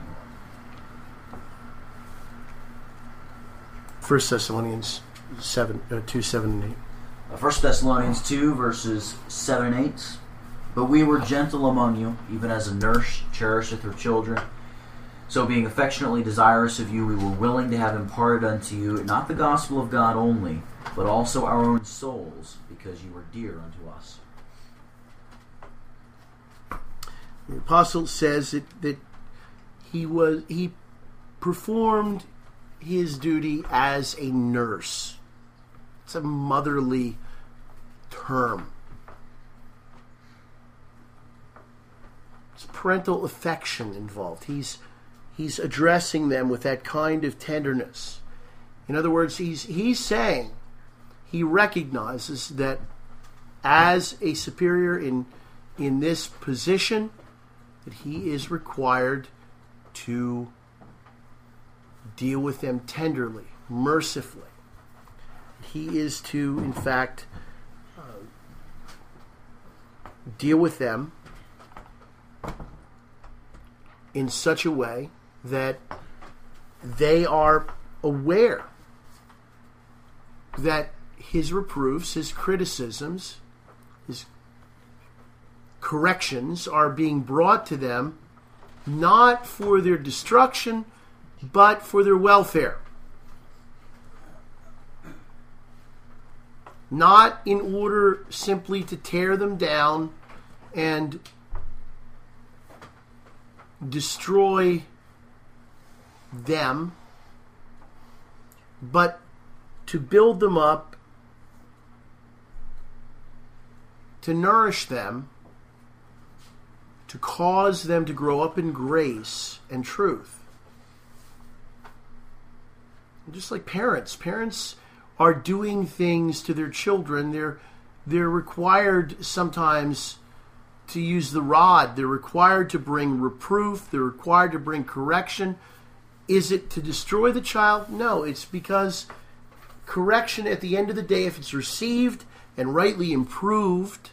First Thessalonians seven, uh, two, seven, and eight. First Thessalonians two, verses seven and eight. But we were gentle among you, even as a nurse cherisheth her children. So being affectionately desirous of you, we were willing to have imparted unto you not the gospel of God only, but also our own souls, because you were dear unto us. The apostle says that, that he was he performed his duty as a nurse. It's a motherly term. It's parental affection involved. He's he's addressing them with that kind of tenderness. In other words, he's he's saying he recognizes that as a superior in in this position, that he is required to deal with them tenderly, mercifully. He is to, in fact, uh, deal with them in such a way that they are aware that his reproofs, his criticisms, his corrections are being brought to them not for their destruction, but for their welfare. Not in order simply to tear them down and destroy them, but to build them up, to nourish them, to cause them to grow up in grace and truth. Just like parents, parents are doing things to their children. They're they're required sometimes to use the rod. They're required to bring reproof. They're required to bring correction. Is it to destroy the child? No, it's because correction at the end of the day, if it's received and rightly improved,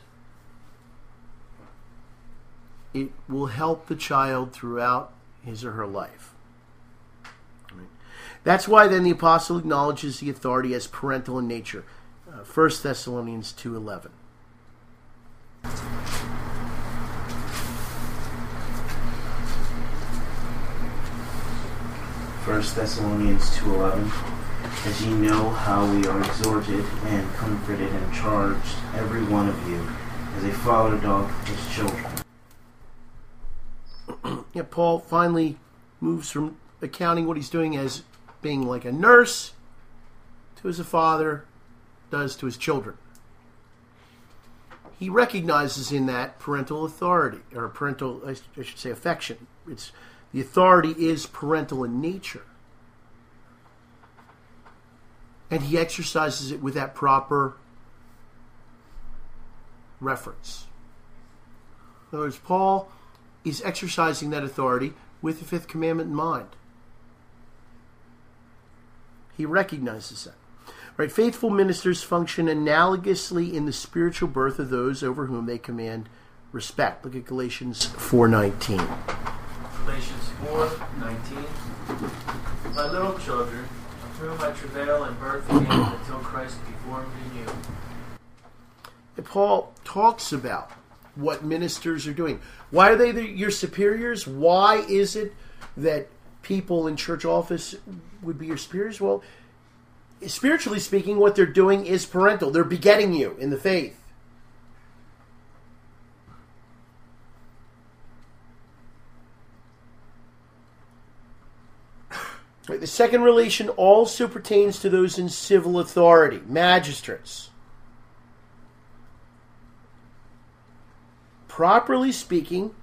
it will help the child throughout his or her life. That's why then the apostle acknowledges the authority as parental in nature. Uh, First Thessalonians two eleven. First Thessalonians two eleven. As ye know how we are exhorted and comforted and charged, every one of you, as a father doth his children. Yeah, Paul finally moves from accounting what he's doing as being like a nurse to as a father does to his children. He recognizes in that parental authority, or parental, I should say, affection. It's the authority is parental in nature. And he exercises it with that proper reference. In other words, Paul is exercising that authority with the fifth commandment in mind. He recognizes that. Right? Faithful ministers function analogously in the spiritual birth of those over whom they command respect. Look at Galatians four nineteen. Galatians four nineteen. My little children, of whom I travail and birth again until Christ be formed in you. And Paul talks about what ministers are doing. Why are they the, your superiors? Why is it that people in church office would be your superiors? Well, spiritually speaking, what they're doing is parental. They're begetting you in the faith. Right, the second relation also pertains to those in civil authority, magistrates. properly speaking,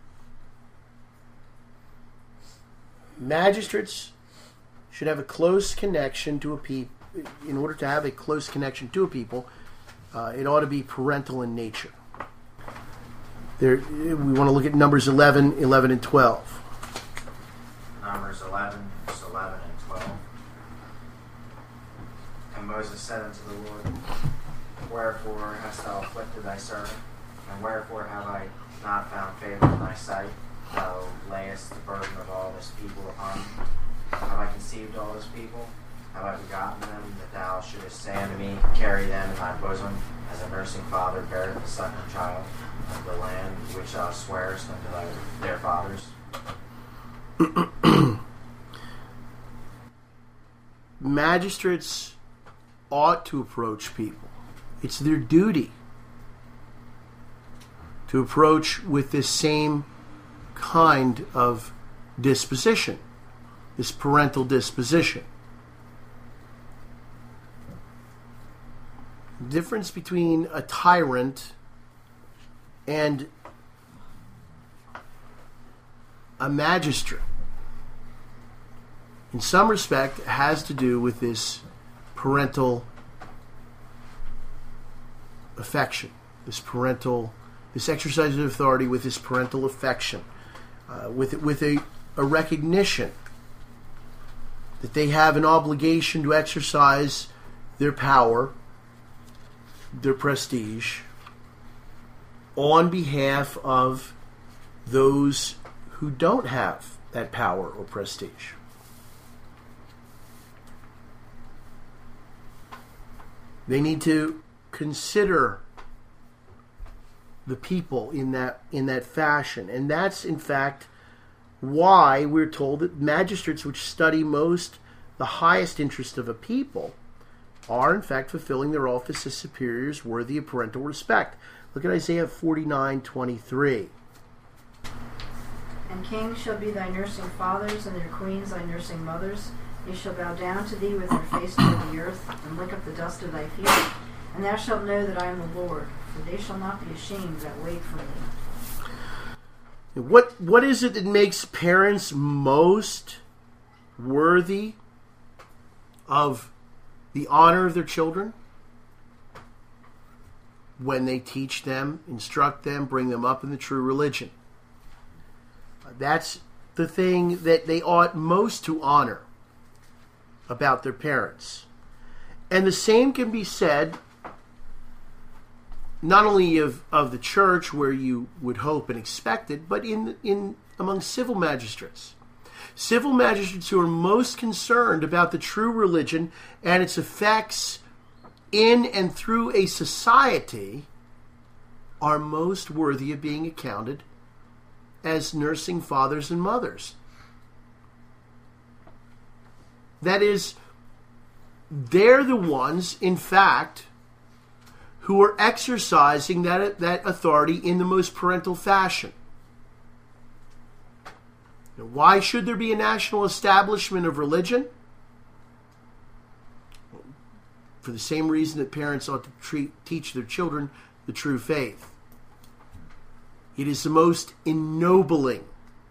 magistrates should have a close connection to a people. In order to have a close connection to a people, uh, it ought to be parental in nature. There, we want to look at Numbers eleven, eleven, and twelve. Numbers eleven, verse eleven and twelve. And Moses said unto the Lord, Wherefore hast thou afflicted thy servant? And wherefore have I not found favor in thy sight? Thou layest the burden of all this people upon me. Have I conceived all this people? Have I begotten them, that thou shouldest say unto me, Carry them in thy bosom, as a nursing father beareth the son and child, of the land which thou swearest unto thy, their fathers? Magistrates ought to approach people. It's their duty to approach with this same kind of disposition, this parental disposition. The difference between a tyrant and a magistrate, in some respect, has to do with this parental affection, this parental, this exercise of authority with this parental affection, uh, with with a, a recognition that they have an obligation to exercise their power, their prestige, on behalf of those who don't have that power or prestige. They need to consider the people in that in that fashion. And that's, in fact, why we're told that magistrates which study most the highest interest of a people are, in fact, fulfilling their office as superiors worthy of parental respect. Look at Isaiah forty-nine twenty-three. And kings shall be thy nursing fathers, and their queens thy nursing mothers. They shall bow down to thee with their face toward the earth, and lick up the dust of thy feet. And thou shalt know that I am the Lord, for they shall not be ashamed that wait for thee. What What is it that makes parents most worthy of the honor of their children? When they teach them, instruct them, bring them up in the true religion. That's the thing that they ought most to honor about their parents. And the same can be said not only of, of the church, where you would hope and expect it, but in in among civil magistrates. Civil magistrates who are most concerned about the true religion and its effects in and through a society are most worthy of being accounted as nursing fathers and mothers. That is, they're the ones, in fact, who are exercising that, that authority in the most parental fashion. Now, why should there be a national establishment of religion? For the same reason that parents ought to treat, teach their children the true faith. It is the most ennobling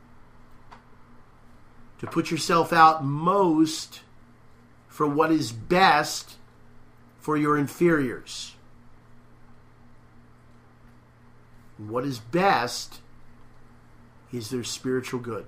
to put yourself out most for what is best for your inferiors. And what is best is their spiritual good.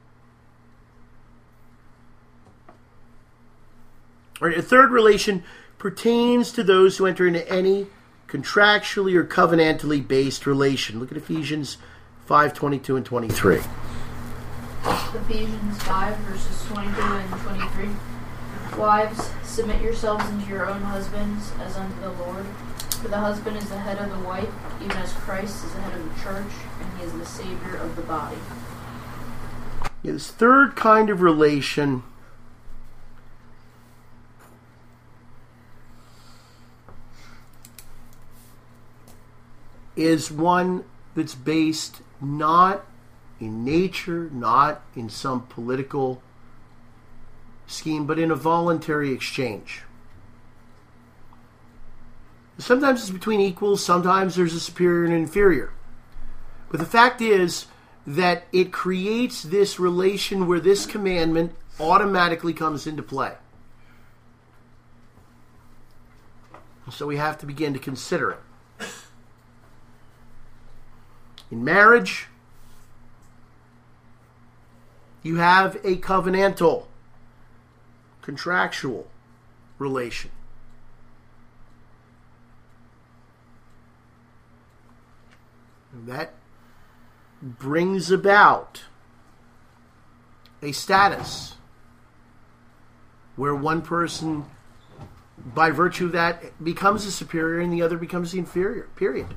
All right, a third relation pertains to those who enter into any contractually or covenantally based relation. Look at Ephesians five twenty-two and twenty-three. Ephesians five, verses twenty-two and twenty-three. Wives, submit yourselves unto your own husbands as unto the Lord. For the husband is the head of the wife, even as Christ is the head of the church, and he is the Savior of the body. Yeah, this third kind of relation is one that's based not in nature, not in some political scheme, but in a voluntary exchange. Sometimes it's between equals, sometimes there's a superior and inferior. But the fact is that it creates this relation where this commandment automatically comes into play. So we have to begin to consider it. In marriage, you have a covenantal, contractual relation. That brings about a status where one person, by virtue of that, becomes a superior and the other becomes the inferior, period.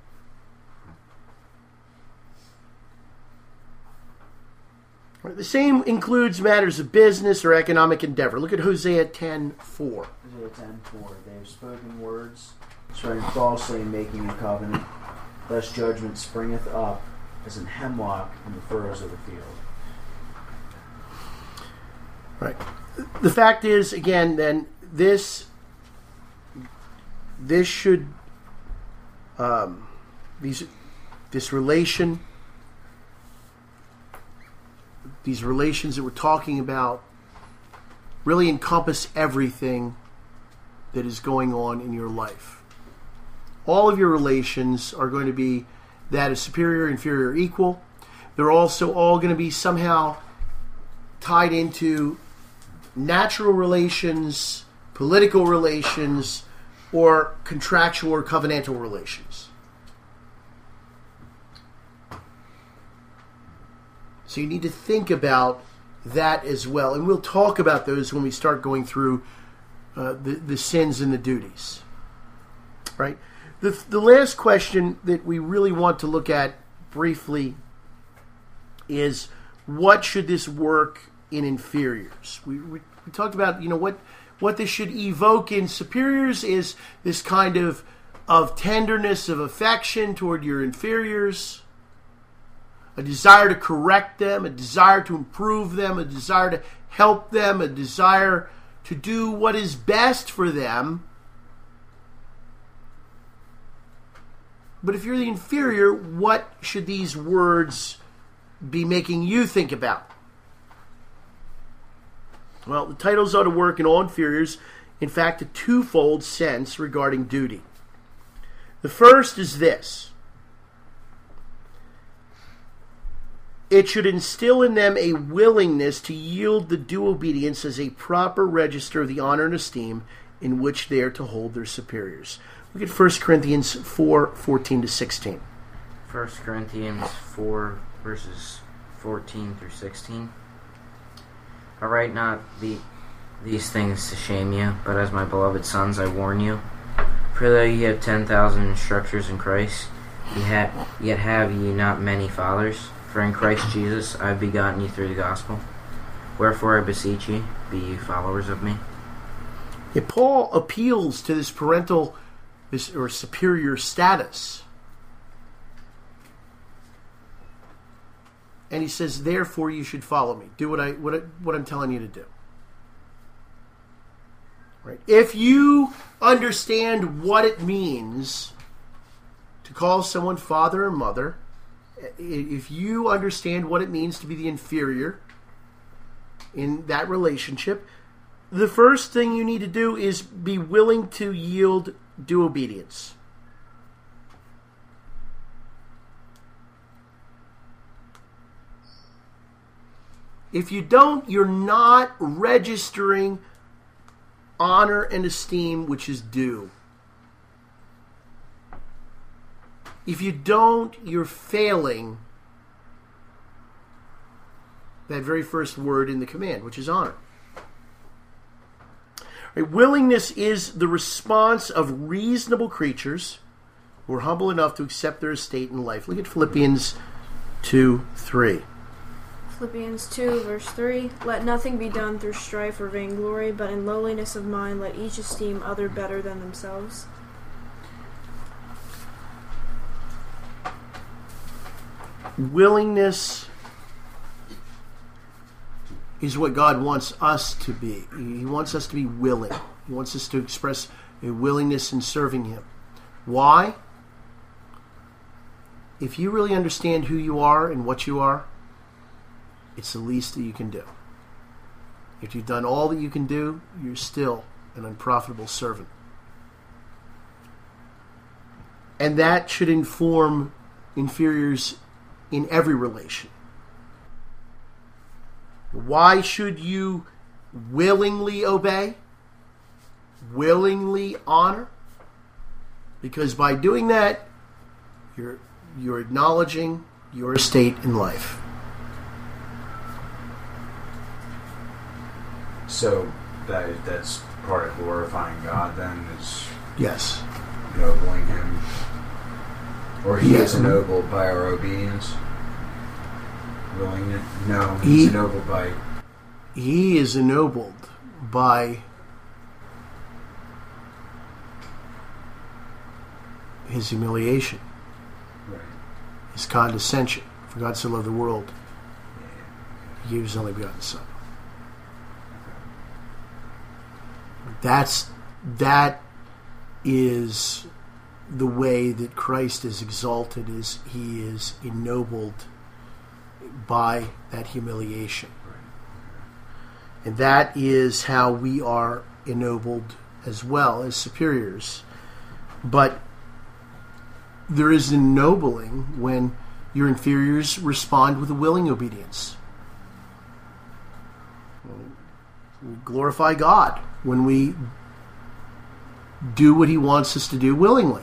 The same includes matters of business or economic endeavor. Look at Hosea ten four. Hosea ten four. They have spoken words, swearing falsely and making a covenant. Thus judgment springeth up as an hemlock in the furrows of the field. Right. The fact is, again, then, this this should um, these this relation these relations that we're talking about really encompass everything that is going on in your life. All of your relations are going to be that of superior, inferior, equal. They're also all going to be somehow tied into natural relations, political relations, or contractual or covenantal relations. So you need to think about that as well. And we'll talk about those when we start going through uh, the, the sins and the duties. Right? The, the last question that we really want to look at briefly is, what should this work in inferiors? We, we, we talked about, you know, what what this should evoke in superiors is this kind of of tenderness, of affection toward your inferiors, a desire to correct them, a desire to improve them, a desire to help them, a desire to do what is best for them. But if you're the inferior, what should these words be making you think about? Well, the titles ought to work in all inferiors, in fact, a twofold sense regarding duty. The first is this: it should instill in them a willingness to yield the due obedience as a proper register of the honor and esteem in which they are to hold their superiors. Look at First Corinthians four, fourteen to sixteen. First Corinthians four, verses fourteen through sixteen. I write not the, these things to shame you, but as my beloved sons I warn you. For though ye have ten thousand instructors in Christ, ye ha- yet have ye not many fathers. For in Christ Jesus I have begotten you through the gospel. Wherefore I beseech ye, be ye followers of me. Yeah, Paul appeals to this parental this or superior status. And he says, therefore you should follow me. Do what I what I, what I'm telling you to do. Right? If you understand what it means to call someone father or mother, if you understand what it means to be the inferior in that relationship, the first thing you need to do is be willing to yield due obedience. If you don't, you're not registering honor and esteem which is due. If you don't, you're failing that very first word in the command, which is honor. Right, willingness is the response of reasonable creatures who are humble enough to accept their estate in life. Look at Philippians two three. Philippians two, verse three. Let nothing be done through strife or vainglory, but in lowliness of mind let each esteem other better than themselves. Willingness is what God wants us to be. He wants us to be willing. He wants us to express a willingness in serving Him. Why? if you really understand who you are and what you are, it's the least that you can do. If you've done all that you can do, you're still an unprofitable servant. And that should inform inferiors in every relation. Why should you willingly obey? Willingly honor? Because by doing that, you're you're acknowledging your estate in life. So that that's part of glorifying God then, is Yes. ennobling him. Or he Yes. is ennobled by our obedience. Willingness? No, he's He- ennobled by He is ennobled by his humiliation, right. his condescension. For God so loved the world, he gave his only begotten Son. That's that is the way that Christ is exalted, is he is ennobled by that humiliation. And that is how we are ennobled as well as superiors. But there is ennobling when your inferiors respond with a willing obedience. We glorify God when we do what he wants us to do willingly.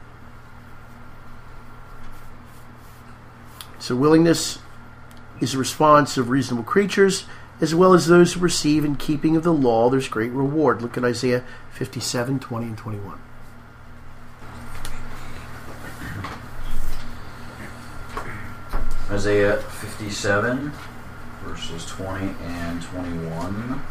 So willingness is a response of reasonable creatures, as well as those who receive in keeping of the law. There's great reward. Look at Isaiah fifty-seven, twenty, and twenty-one. Isaiah fifty-seven, verses twenty and twenty-one.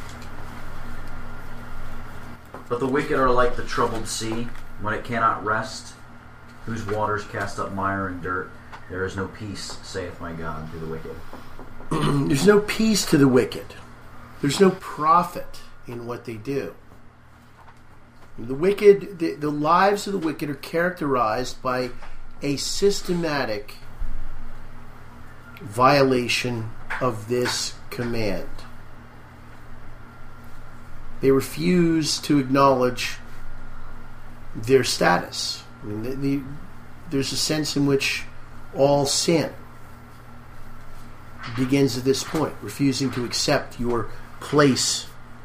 But the wicked are like the troubled sea, when it cannot rest, whose waters cast up mire and dirt. There is no peace, saith my God, to the wicked. There's no peace to the wicked. There's no profit in what they do. The wicked, the, the lives of the wicked are characterized by a systematic violation of this command. They refuse to acknowledge their status. I mean, the, the, there's a sense in which all sin begins at this point, refusing to accept your place.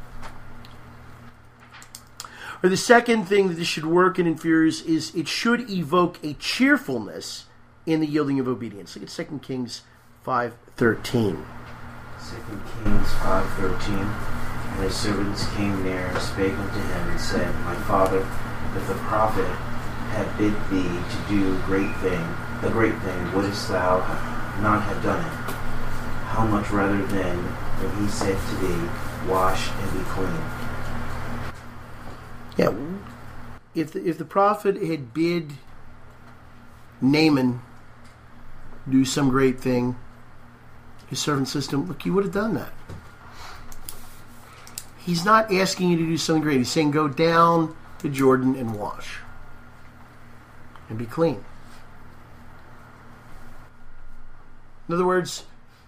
Or the second thing that this should work in inferiors is it should evoke a cheerfulness in the yielding of obedience. Look at Second Kings five thirteen. Second Kings five thirteen. And his servants came near and spake unto him and said, My father, if the prophet had bid thee to do great thing, a great thing, wouldest thou not have done it? How much rather then when he said to thee, Wash and be clean? Yeah, if the, if the prophet had bid Naaman do some great thing, his servant says to him, look, you would have done that. He's not asking you to do something great. He's saying go down to Jordan and wash and be clean. In other words,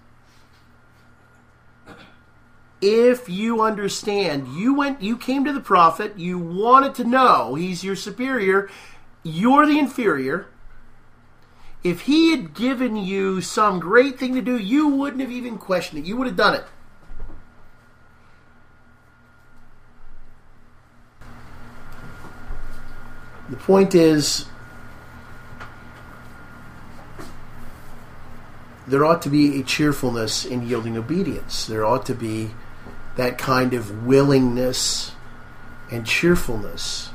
if you understand, you went, you came to the prophet, you wanted to know, he's your superior, you're the inferior. If he had given you some great thing to do, you wouldn't have even questioned it. You would have done it. The point is, there ought to be a cheerfulness in yielding obedience. There ought to be that kind of willingness and cheerfulness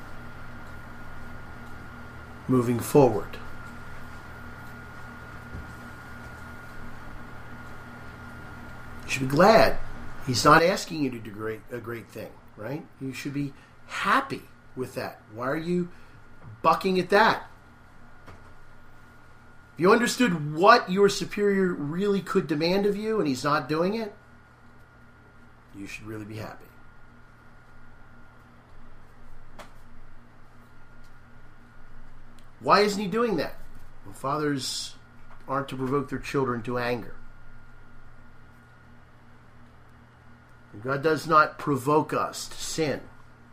moving forward. You should be glad. He's not asking you to do great, a great thing, right? You should be happy with that. Why are you bucking at that? If you understood what your superior really could demand of you and he's not doing it, you should really be happy. Why isn't he doing that? Well, fathers aren't to provoke their children to anger. God does not provoke us to sin.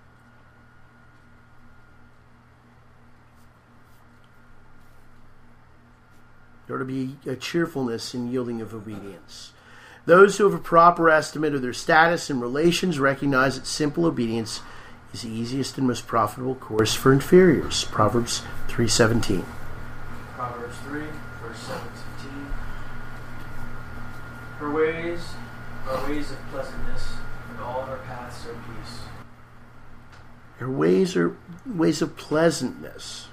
There ought to be a cheerfulness in yielding of obedience. Those who have a proper estimate of their status and relations recognize that simple obedience is the easiest and most profitable course for inferiors. Proverbs three seventeen. Proverbs three, verse seventeen. Her ways are ways of pleasantness, and all her paths are peace. Her ways are ways of pleasantness.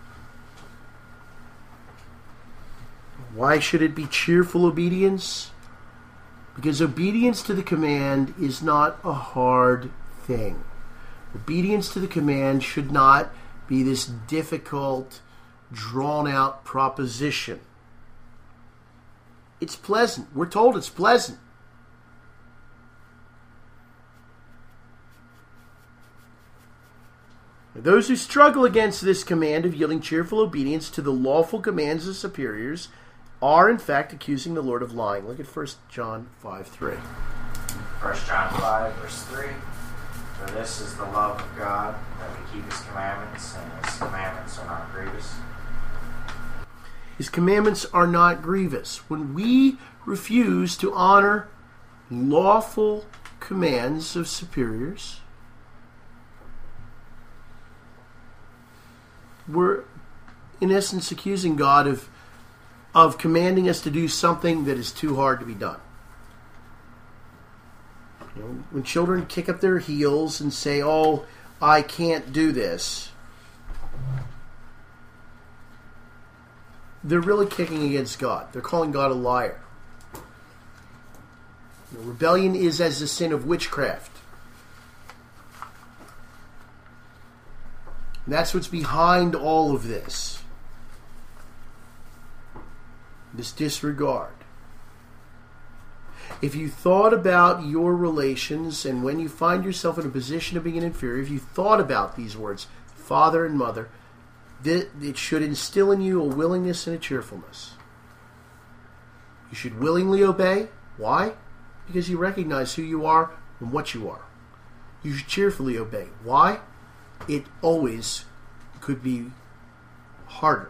Why should it be cheerful obedience? Because obedience to the command is not a hard thing. Obedience to the command should not be this difficult, drawn-out proposition. It's pleasant. We're told it's pleasant. Those who struggle against this command of yielding cheerful obedience to the lawful commands of superiors are, in fact, accusing the Lord of lying. Look at First John five three. First John five, verse three. For this is the love of God, that we keep his commandments, and his commandments are not grievous. His commandments are not grievous. When we refuse to honor lawful commands of superiors, we're, in essence, accusing God of, of commanding us to do something that is too hard to be done. You know, when children kick up their heels and say, oh, I can't do this, they're really kicking against God. They're calling God a liar. You know, rebellion is as the sin of witchcraft. And that's what's behind all of this. This disregard. If you thought about your relations, and when you find yourself in a position of being an inferior, if you thought about these words, father and mother, it should instill in you a willingness and a cheerfulness. You should willingly obey. Why? Because you recognize who you are and what you are. You should cheerfully obey. Why? It always could be harder.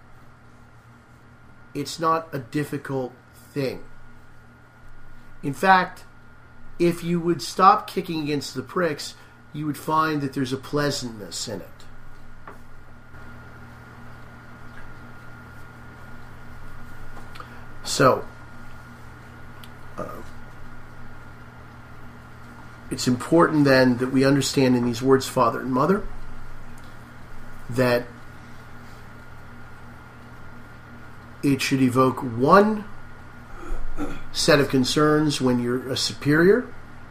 It's not a difficult thing. In fact, if you would stop kicking against the pricks, you would find that there's a pleasantness in it. So, uh, it's important then that we understand in these words, father and mother, that it should evoke one set of concerns when you're a superior.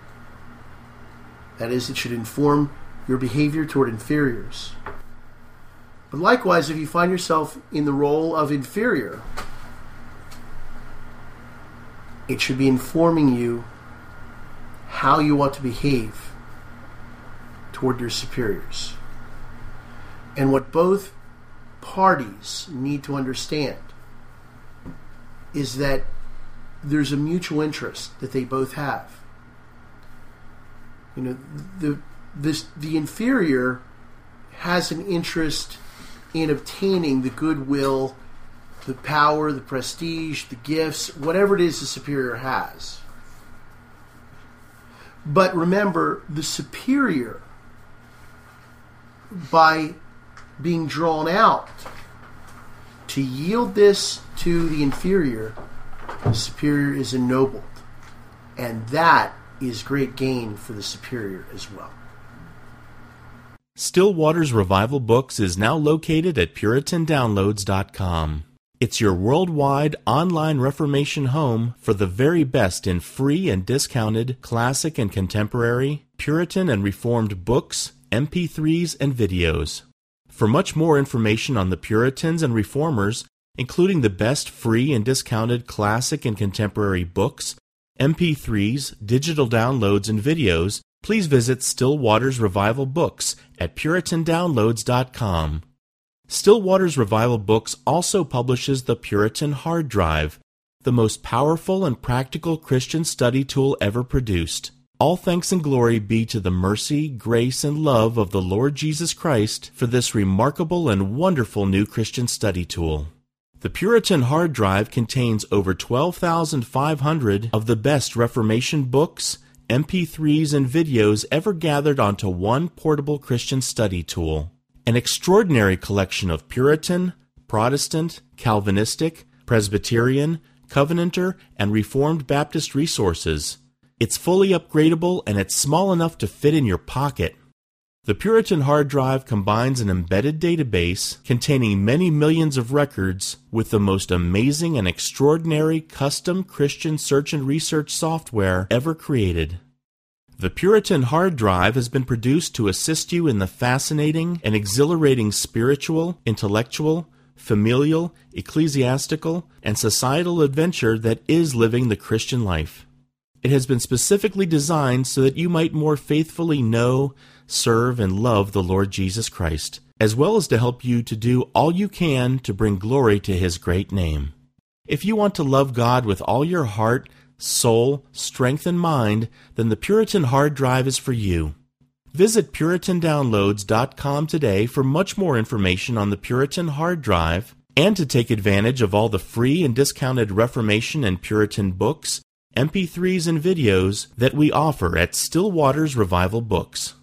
That is, it should inform your behavior toward inferiors. But likewise, if you find yourself in the role of inferior, it should be informing you how you ought to behave toward your superiors. And what both parties need to understand is that there's a mutual interest that they both have. You know, the this the inferior has an interest in obtaining the goodwill, the power, the prestige, the gifts, whatever it is the superior has. But remember, the superior, by being drawn out to yield this to the inferior, the superior is ennobled. And that is great gain for the superior as well. Still Waters Revival Books is now located at Puritan Downloads dot com. It's your worldwide online Reformation home for the very best in free and discounted classic and contemporary, Puritan and Reformed books, M P threes, and videos. For much more information on the Puritans and Reformers, including the best free and discounted classic and contemporary books, M P threes, digital downloads, and videos, please visit Still Waters Revival Books at Puritan Downloads dot com. Still Waters Revival Books also publishes the Puritan Hard Drive, the most powerful and practical Christian study tool ever produced. All thanks and glory be to the mercy, grace, and love of the Lord Jesus Christ for this remarkable and wonderful new Christian study tool. The Puritan Hard Drive contains over twelve thousand five hundred of the best Reformation books, M P threes, and videos ever gathered onto one portable Christian study tool. An extraordinary collection of Puritan, Protestant, Calvinistic, Presbyterian, Covenanter, and Reformed Baptist resources. It's fully upgradable and it's small enough to fit in your pocket. The Puritan Hard Drive combines an embedded database containing many millions of records with the most amazing and extraordinary custom Christian search and research software ever created. The Puritan Hard Drive has been produced to assist you in the fascinating and exhilarating spiritual, intellectual, familial, ecclesiastical, and societal adventure that is living the Christian life. It has been specifically designed so that you might more faithfully know, serve, and love the Lord Jesus Christ, as well as to help you to do all you can to bring glory to His great name. If you want to love God with all your heart, soul, strength, and mind, then the Puritan Hard Drive is for you. Visit Puritan Downloads dot com today for much more information on the Puritan Hard Drive and to take advantage of all the free and discounted Reformation and Puritan books, M P threes, and videos that we offer at Still Waters Revival Books.